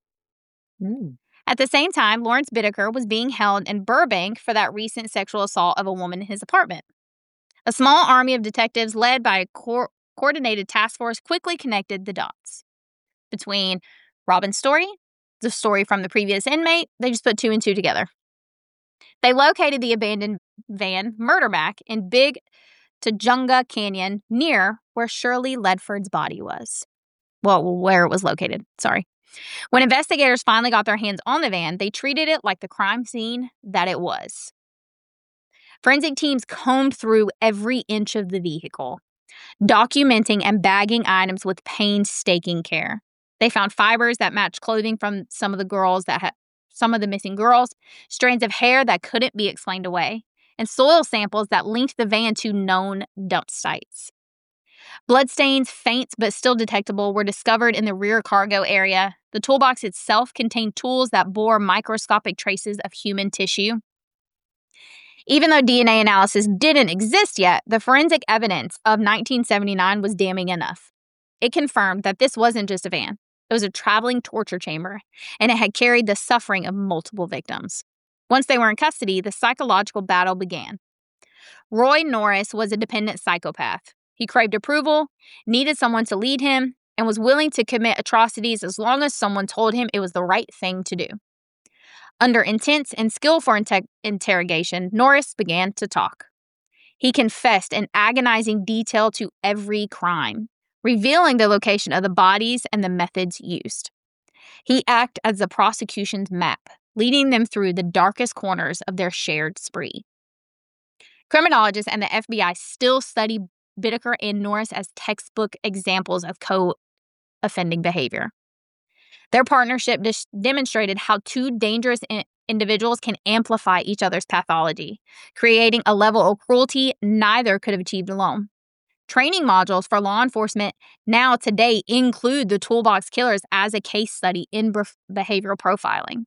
At the same time, Lawrence Bittaker was being held in Burbank for that recent sexual assault of a woman in his apartment. A small army of detectives led by a coordinated task force quickly connected the dots. Between Robin's story, the story from the previous inmate, they just put 2 and 2 together. They located the abandoned van, Murder Mac, in Big Tujunga Canyon, near where Shirley Ledford's body was. Well, where it was located, sorry. When investigators finally got their hands on the van, they treated it like the crime scene that it was. Forensic teams combed through every inch of the vehicle, documenting and bagging items with painstaking care. They found fibers that matched clothing from some of the missing girls, strands of hair that couldn't be explained away, and soil samples that linked the van to known dump sites. Bloodstains, faint but still detectable, were discovered in the rear cargo area. The toolbox itself contained tools that bore microscopic traces of human tissue. Even though DNA analysis didn't exist yet, the forensic evidence of 1979 was damning enough. It confirmed that this wasn't just a van. It was a traveling torture chamber, and it had carried the suffering of multiple victims. Once they were in custody, the psychological battle began. Roy Norris was a dependent psychopath. He craved approval, needed someone to lead him, and was willing to commit atrocities as long as someone told him it was the right thing to do. Under intense and skillful interrogation, Norris began to talk. He confessed in agonizing detail to every crime, revealing the location of the bodies and the methods used. He acted as the prosecution's map, leading them through the darkest corners of their shared spree. Criminologists and the FBI still study Bittaker and Norris as textbook examples of co-offending behavior. Their partnership demonstrated how 2 dangerous individuals can amplify each other's pathology, creating a level of cruelty neither could have achieved alone. Training modules for law enforcement now today include the Toolbox Killers as a case study in behavioral profiling.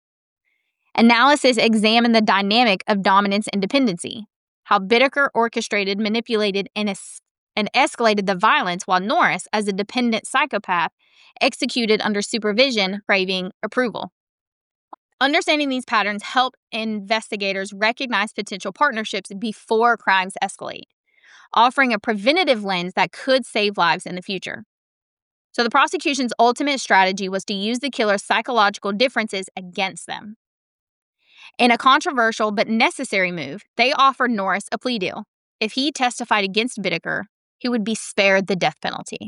Analysis examined the dynamic of dominance and dependency, how Bittaker orchestrated, manipulated, and and escalated the violence, while Norris, as a dependent psychopath, executed under supervision, craving approval. Understanding these patterns help investigators recognize potential partnerships before crimes escalate, offering a preventative lens that could save lives in the future. So the prosecution's ultimate strategy was to use the killer's psychological differences against them. In a controversial but necessary move, they offered Norris a plea deal. If he testified against Bittaker, he would be spared the death penalty.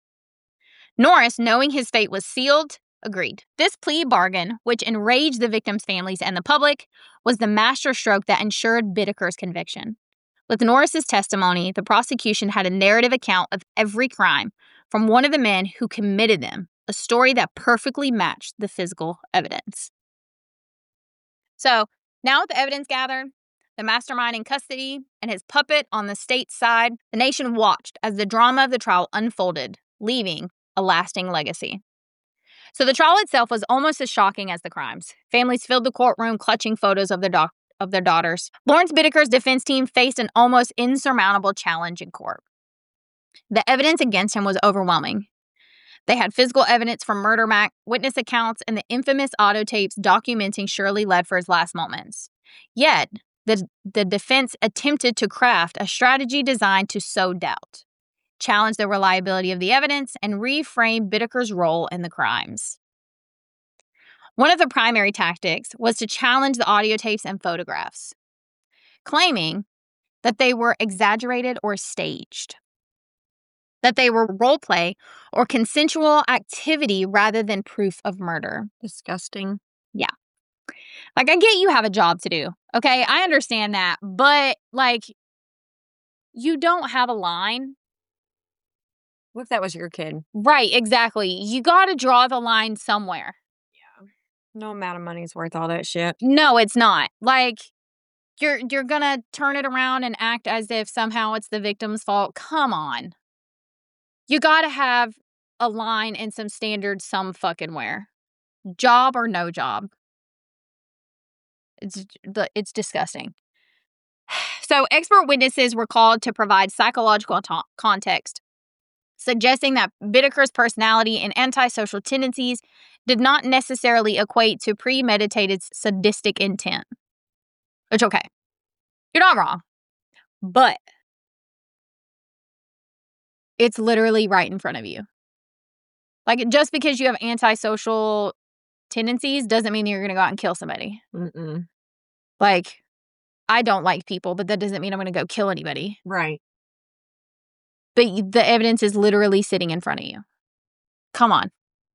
Norris, knowing his fate was sealed, agreed. This plea bargain, which enraged the victims' families and the public, was the masterstroke that ensured Bittaker's conviction. With Norris's testimony, the prosecution had a narrative account of every crime from one of the men who committed them, a story that perfectly matched the physical evidence. So, now with the evidence gathered, the mastermind in custody, and his puppet on the state's side, the nation watched as the drama of the trial unfolded, leaving a lasting legacy. So the trial itself was almost as shocking as the crimes. Families filled the courtroom clutching photos of their daughters. Lawrence Bittaker's defense team faced an almost insurmountable challenge in court. The evidence against him was overwhelming. They had physical evidence from murder witness accounts and the infamous audio tapes documenting Shirley Ledford's last moments. Yet, the defense attempted to craft a strategy designed to sow doubt, challenge the reliability of the evidence, and reframe Bittaker's role in the crimes. One of the primary tactics was to challenge the audio tapes and photographs, claiming that they were exaggerated or staged, that they were role play or consensual activity rather than proof of murder. Disgusting. Yeah. Like, I get you have a job to do, okay? I understand that, but, like, you don't have a line. What if that was your kid? Right, exactly. You got to draw the line somewhere. Yeah. No amount of money is worth all that shit. No, it's not. Like, you're going to turn it around and act as if somehow it's the victim's fault. Come on. You got to have a line and some standards some fucking where. Job or no job. It's disgusting. So, expert witnesses were called to provide psychological context, suggesting that Bittaker's personality and antisocial tendencies did not necessarily equate to premeditated sadistic intent. Which, okay, you're not wrong, but it's literally right in front of you. Like, just because you have antisocial tendencies doesn't mean you're going to go out and kill somebody. Mm-mm. Like, I don't like people, but that doesn't mean I'm going to go kill anybody. Right. But the evidence is literally sitting in front of you. Come on.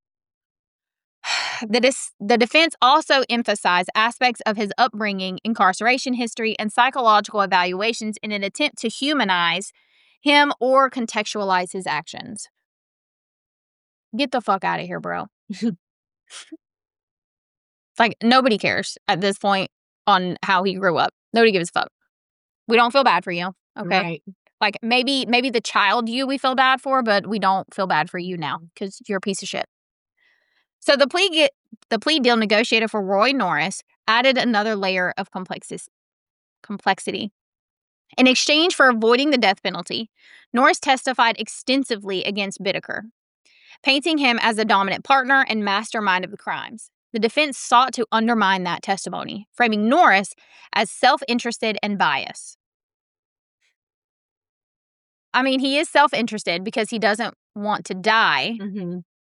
The defense also emphasized aspects of his upbringing, incarceration history, and psychological evaluations in an attempt to humanize him or contextualize his actions. Get the fuck out of here, bro. Like, nobody cares at this point on how he grew up. Nobody gives a fuck. We don't feel bad for you, okay? Right. Like, maybe the child you we feel bad for, but we don't feel bad for you now because you're a piece of shit. So the plea deal negotiated for Roy Norris added another layer of complexity. In exchange for avoiding the death penalty, Norris testified extensively against Bittaker, painting him as a dominant partner and mastermind of the crimes. The defense sought to undermine that testimony, framing Norris as self-interested and biased. I mean, he is self-interested because he doesn't want to die. Mm-hmm.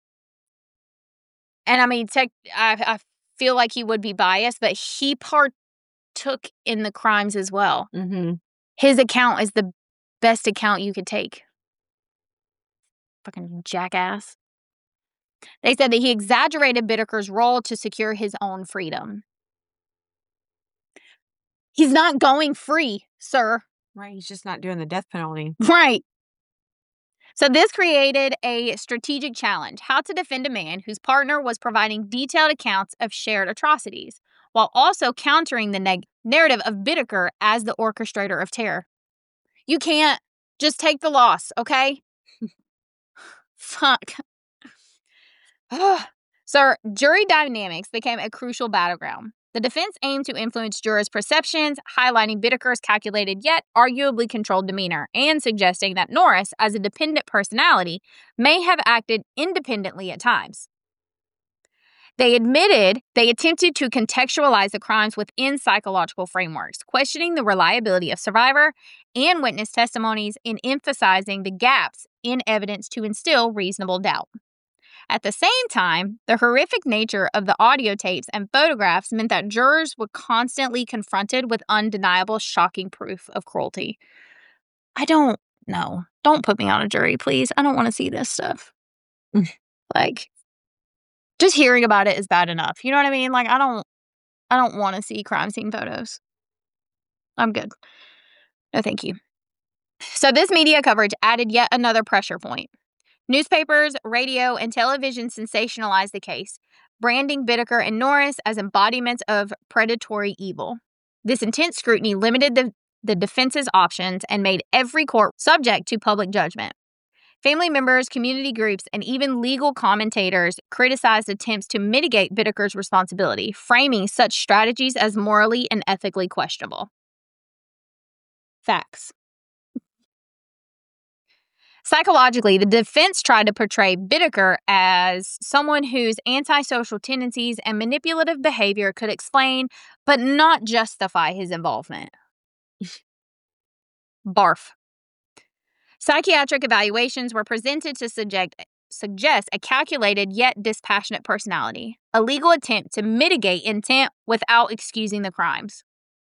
And I mean, I feel like he would be biased, but he partook in the crimes as well. Mm-hmm. His account is the best account you could take. Fucking jackass. They said that he exaggerated Bittaker's role to secure his own freedom. He's not going free, sir. Right. He's just not doing the death penalty. Right. So this created a strategic challenge: how to defend a man whose partner was providing detailed accounts of shared atrocities, while also countering the narrative of Bittaker as the orchestrator of terror. You can't just take the loss, okay? Fuck. So jury dynamics became a crucial battleground. The defense aimed to influence jurors' perceptions, highlighting Bittaker's calculated yet arguably controlled demeanor and suggesting that Norris, as a dependent personality, may have acted independently at times. They admitted they attempted to contextualize the crimes within psychological frameworks, questioning the reliability of survivor and witness testimonies and emphasizing the gaps in evidence to instill reasonable doubt. At the same time, the horrific nature of the audio tapes and photographs meant that jurors were constantly confronted with undeniable, shocking proof of cruelty. I don't know. Don't put me on a jury, please. I don't want to see this stuff. Just hearing about it is bad enough. You know what I mean? I don't want to see crime scene photos. I'm good. No, thank you. So this media coverage added yet another pressure point. Newspapers, radio, and television sensationalized the case, branding Bittaker and Norris as embodiments of predatory evil. This intense scrutiny limited the defense's options and made every court subject to public judgment. Family members, community groups, and even legal commentators criticized attempts to mitigate Bittaker's responsibility, framing such strategies as morally and ethically questionable. Facts. Psychologically, the defense tried to portray Bittaker as someone whose antisocial tendencies and manipulative behavior could explain, but not justify his involvement. Barf. Psychiatric evaluations were presented to suggest a calculated yet dispassionate personality, a legal attempt to mitigate intent without excusing the crimes.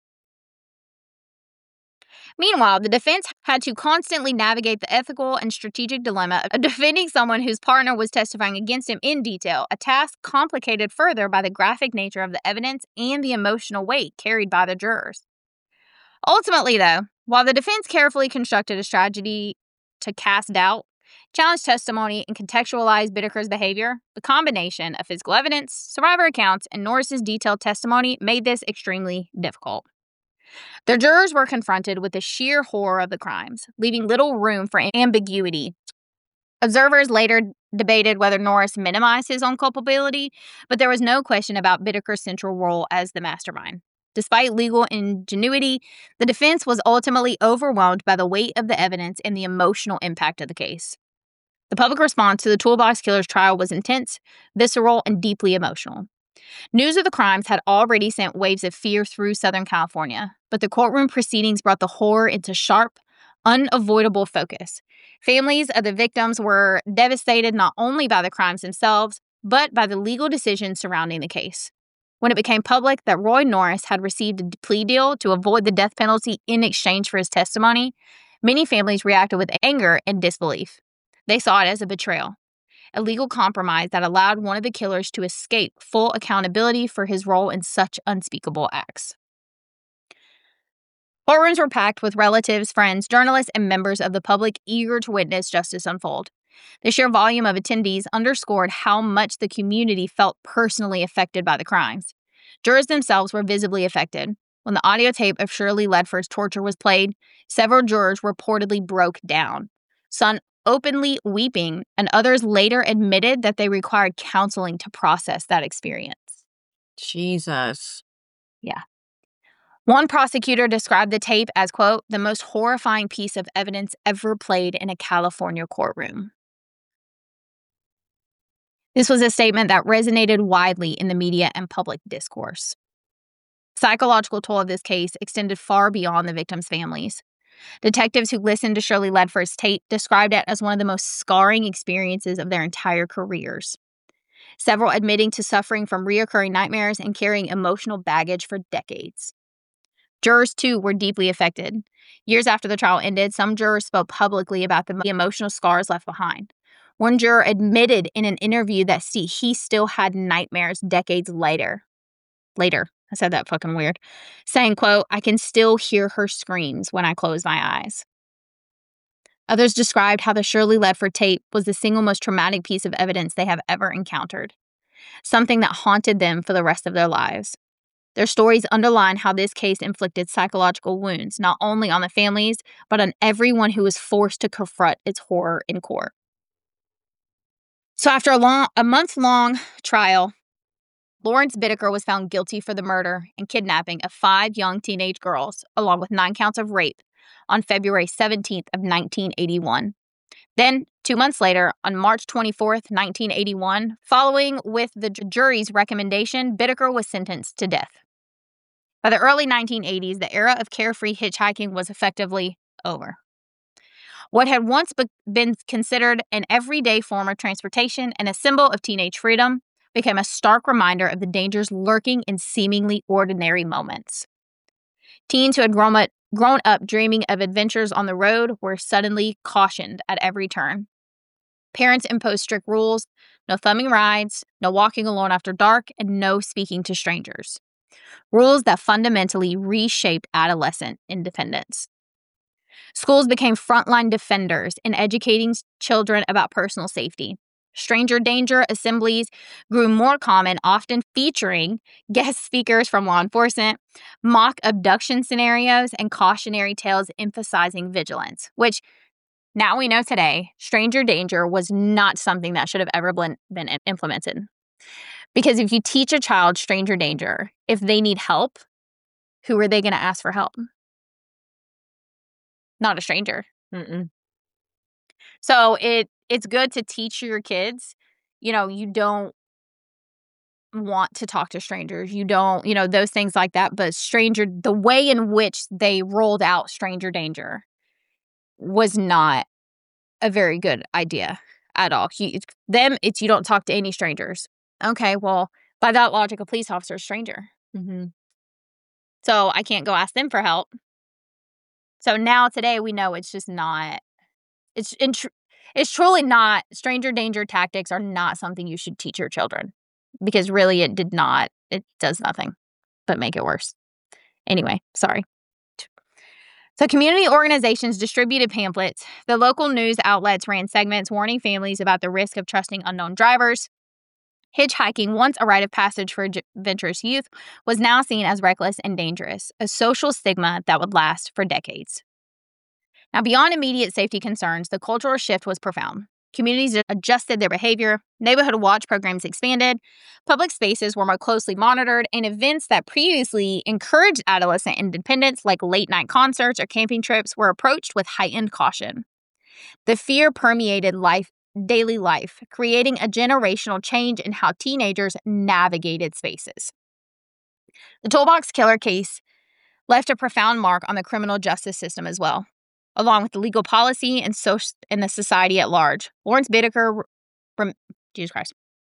Meanwhile, the defense had to constantly navigate the ethical and strategic dilemma of defending someone whose partner was testifying against him in detail, a task complicated further by the graphic nature of the evidence and the emotional weight carried by the jurors. Ultimately, though, while the defense carefully constructed a strategy to cast doubt, challenge testimony, and contextualize Bittaker's behavior, the combination of physical evidence, survivor accounts, and Norris's detailed testimony made this extremely difficult. The jurors were confronted with the sheer horror of the crimes, leaving little room for ambiguity. Observers later debated whether Norris minimized his own culpability, but there was no question about Bittaker's central role as the mastermind. Despite legal ingenuity, the defense was ultimately overwhelmed by the weight of the evidence and the emotional impact of the case. The public response to the Toolbox Killers trial was intense, visceral, and deeply emotional. News of the crimes had already sent waves of fear through Southern California, but the courtroom proceedings brought the horror into sharp, unavoidable focus. Families of the victims were devastated not only by the crimes themselves, but by the legal decisions surrounding the case. When it became public that Roy Norris had received a plea deal to avoid the death penalty in exchange for his testimony, many families reacted with anger and disbelief. They saw it as a betrayal, a legal compromise that allowed one of the killers to escape full accountability for his role in such unspeakable acts. Courtrooms were packed with relatives, friends, journalists, and members of the public eager to witness justice unfold. The sheer volume of attendees underscored how much the community felt personally affected by the crimes. Jurors themselves were visibly affected. When the audio tape of Shirley Ledford's torture was played, several jurors reportedly broke down, some openly weeping, and others later admitted that they required counseling to process that experience. Jesus. Yeah. One prosecutor described the tape as, quote, the most horrifying piece of evidence ever played in a California courtroom. This was a statement that resonated widely in the media and public discourse. Psychological toll of this case extended far beyond the victims' families. Detectives who listened to Shirley Ledford's tape described it as one of the most scarring experiences of their entire careers, several admitting to suffering from reoccurring nightmares and carrying emotional baggage for decades. Jurors, too, were deeply affected. Years after the trial ended, some jurors spoke publicly about the emotional scars left behind. One juror admitted in an interview that he still had nightmares decades later. I said that fucking weird. Saying, quote, I can still hear her screams when I close my eyes. Others described how the Shirley Ledford tape was the single most traumatic piece of evidence they have ever encountered, something that haunted them for the rest of their lives. Their stories underline how this case inflicted psychological wounds, not only on the families, but on everyone who was forced to confront its horror in court. So after a month-long trial, Lawrence Bittaker was found guilty for the murder and kidnapping of 5 young teenage girls, along with 9 counts of rape, on February 17th of 1981. Then, 2 months later, on March 24th, 1981, following with the jury's recommendation, Bittaker was sentenced to death. By the early 1980s, the era of carefree hitchhiking was effectively over. What had once been considered an everyday form of transportation and a symbol of teenage freedom became a stark reminder of the dangers lurking in seemingly ordinary moments. Teens who had grown up dreaming of adventures on the road were suddenly cautioned at every turn. Parents imposed strict rules: no thumbing rides, no walking alone after dark, and no speaking to strangers. Rules that fundamentally reshaped adolescent independence. Schools became frontline defenders in educating children about personal safety. Stranger danger assemblies grew more common, often featuring guest speakers from law enforcement, mock abduction scenarios, and cautionary tales emphasizing vigilance, which now we know today, stranger danger was not something that should have ever been implemented. Because if you teach a child stranger danger, if they need help, who are they going to ask for help? Not a stranger. Mm-mm. So it's good to teach your kids, you don't want to talk to strangers. You don't, those things like that. But the way in which they rolled out stranger danger was not a very good idea at all. You don't talk to any strangers. Okay, well, by that logic, a police officer is a stranger. Mm-hmm. So I can't go ask them for help. So now today we know it's just not, it's truly not, stranger danger tactics are not something you should teach your children, because really it does nothing but make it worse. Anyway, sorry. So community organizations distributed pamphlets. The local news outlets ran segments warning families about the risk of trusting unknown drivers. Hitchhiking, once a rite of passage for adventurous youth, was now seen as reckless and dangerous, a social stigma that would last for decades. Now, beyond immediate safety concerns, the cultural shift was profound. Communities adjusted their behavior, neighborhood watch programs expanded, public spaces were more closely monitored, and events that previously encouraged adolescent independence, like late-night concerts or camping trips, were approached with heightened caution. The fear permeated daily life, creating a generational change in how teenagers navigated spaces. The Toolbox Killer case left a profound mark on the criminal justice system as well, along with the legal policy and the society at large. Lawrence Bittaker, Jesus Christ,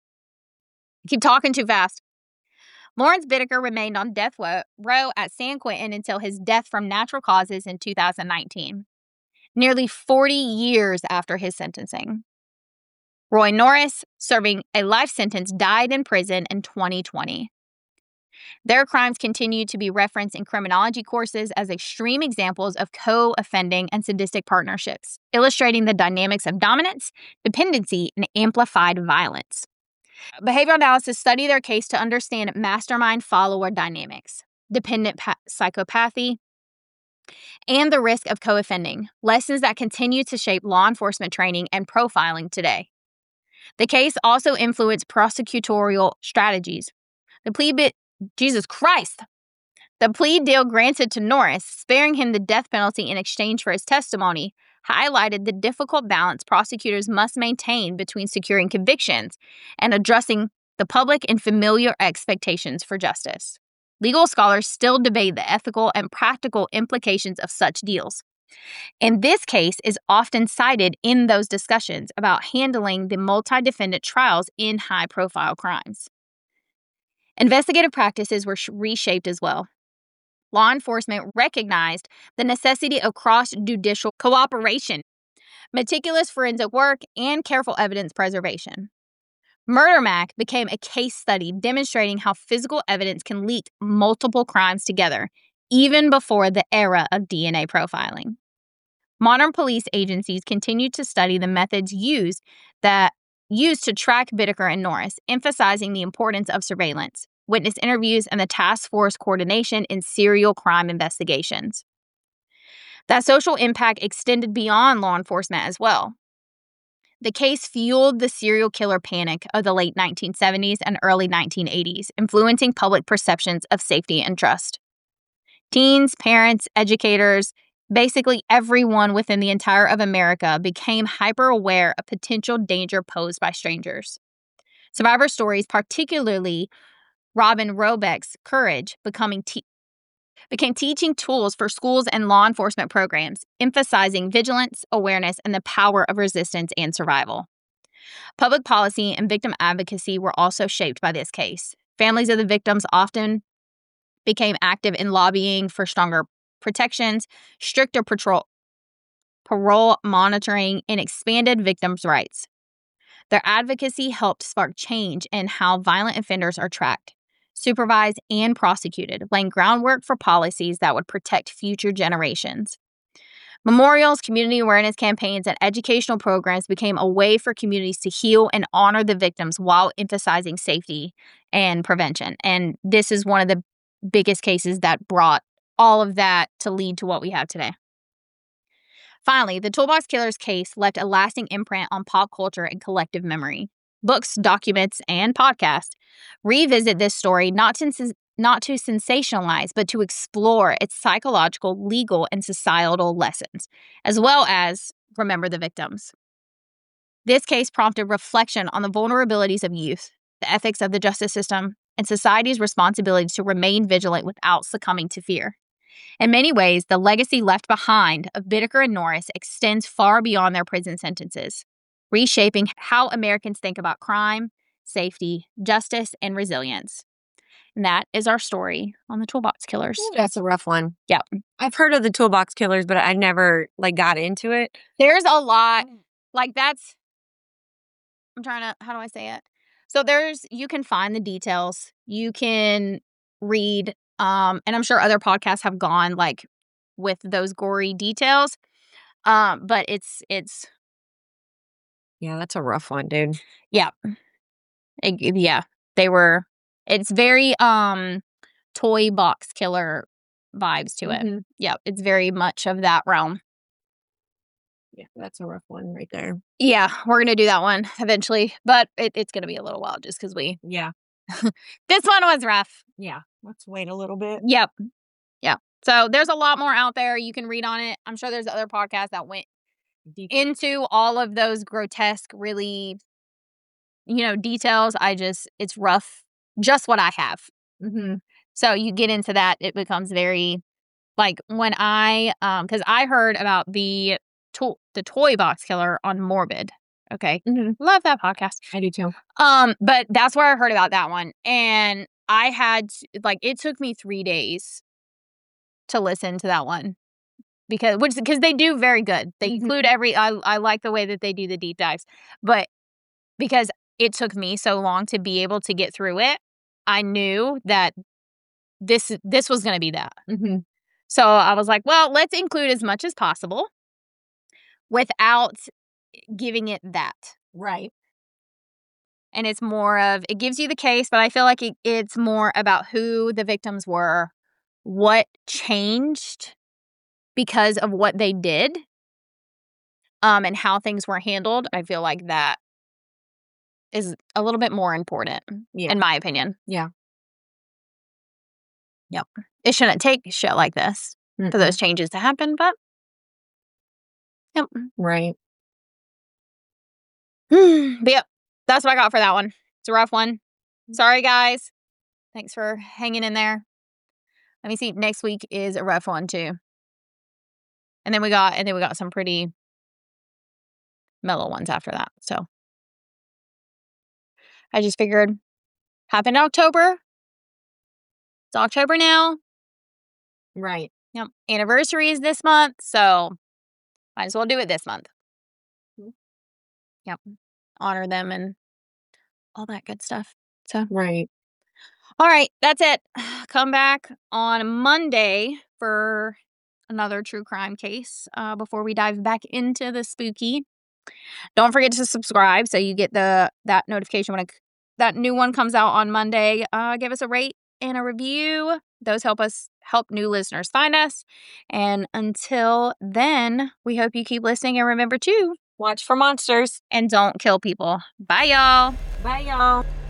I keep talking too fast. Lawrence Bittaker remained on death row at San Quentin until his death from natural causes in 2019, nearly 40 years after his sentencing. Roy Norris, serving a life sentence, died in prison in 2020. Their crimes continue to be referenced in criminology courses as extreme examples of co-offending and sadistic partnerships, illustrating the dynamics of dominance, dependency, and amplified violence. Behavioral analysis study their case to understand mastermind-follower dynamics, dependent psychopathy, and the risk of co-offending, lessons that continue to shape law enforcement training and profiling today. The case also influenced prosecutorial strategies. The plea deal granted to Norris, sparing him the death penalty in exchange for his testimony, highlighted the difficult balance prosecutors must maintain between securing convictions and addressing the public and familiar expectations for justice. Legal scholars still debate the ethical and practical implications of such deals. And this case is often cited in those discussions about handling the multi-defendant trials in high-profile crimes. Investigative practices were reshaped as well. Law enforcement recognized the necessity of cross-judicial cooperation, meticulous forensic work, and careful evidence preservation. Murder Mac became a case study demonstrating how physical evidence can link multiple crimes together, even before the era of DNA profiling. Modern police agencies continue to study the methods used to track Bittaker and Norris, emphasizing the importance of surveillance, witness interviews, and the task force coordination in serial crime investigations. That social impact extended beyond law enforcement as well. The case fueled the serial killer panic of the late 1970s and early 1980s, influencing public perceptions of safety and trust. Teens, parents, educators, basically everyone within the entire of America became hyper-aware of potential danger posed by strangers. Survivor stories, particularly Robin Robeck's courage, became teaching tools for schools and law enforcement programs, emphasizing vigilance, awareness, and the power of resistance and survival. Public policy and victim advocacy were also shaped by this case. Families of the victims often became active in lobbying for stronger protections, stricter parole monitoring, and expanded victims' rights. Their advocacy helped spark change in how violent offenders are tracked, supervised, and prosecuted, laying groundwork for policies that would protect future generations. Memorials, community awareness campaigns, and educational programs became a way for communities to heal and honor the victims while emphasizing safety and prevention. And this is one of the biggest cases that brought all of that to lead to what we have today. Finally, the Toolbox Killers case left a lasting imprint on pop culture and collective memory. Books, documents, and podcasts revisit this story not to sensationalize, but to explore its psychological, legal, and societal lessons, as well as remember the victims. This case prompted reflection on the vulnerabilities of youth, the ethics of the justice system, and society's responsibility to remain vigilant without succumbing to fear. In many ways, the legacy left behind of Bittaker and Norris extends far beyond their prison sentences, reshaping how Americans think about crime, safety, justice, and resilience. And that is our story on the Toolbox Killers. Ooh, that's a rough one. Yeah. I've heard of the Toolbox Killers, but I never got into it. There's a lot. How do I say it? So you can find the details. You can read, and I'm sure other podcasts have gone with those gory details. But it's yeah, that's a rough one, dude. Yeah. It's very toy box killer vibes to it. Yeah, it's very much of that realm. Yeah, that's a rough one right there. Yeah, we're going to do that one eventually, but it's going to be a little while just because Yeah. This one was rough. Yeah, let's wait a little bit. Yep. Yeah. So there's a lot more out there. You can read on it. I'm sure there's other podcasts that went deep into all of those grotesque, really, details. It's rough. Just what I have. So you get into that, it becomes very, when because I heard about the toy box killer on Morbid. Okay. Love that podcast. I do too. But that's where I heard about that one. And I had, it took me 3 days to listen to that one. Because they do very good. They include I like the way that they do the deep dives. But because it took me so long to be able to get through it, I knew that this was going to be that. So I was like, well, let's include as much as possible without giving it that. Right. And it's more of, it gives you the case, but I feel like it's more about who the victims were, what changed because of what they did, and how things were handled. I feel like that is a little bit more important, in my opinion. Yeah. Yep. It shouldn't take shit like this for those changes to happen, but yep. Right. But yep, that's what I got for that one. It's a rough one. Sorry, guys. Thanks for hanging in there. Let me see. Next week is a rough one too. And then we got some pretty mellow ones after that. So I just figured happened in October. It's October now. Right. Yep. Anniversary is this month, so might as well do it this month. Yep. Honor them and all that good stuff. So right. All right, that's it. Come back on Monday for another true crime case before we dive back into the spooky. Don't forget to subscribe so you get that notification when that new one comes out on Monday. Give us a rate and a review. Those help new listeners find us. And until then, we hope you keep listening and remember to Watch for monsters. And don't kill people. Bye, y'all. Bye, y'all.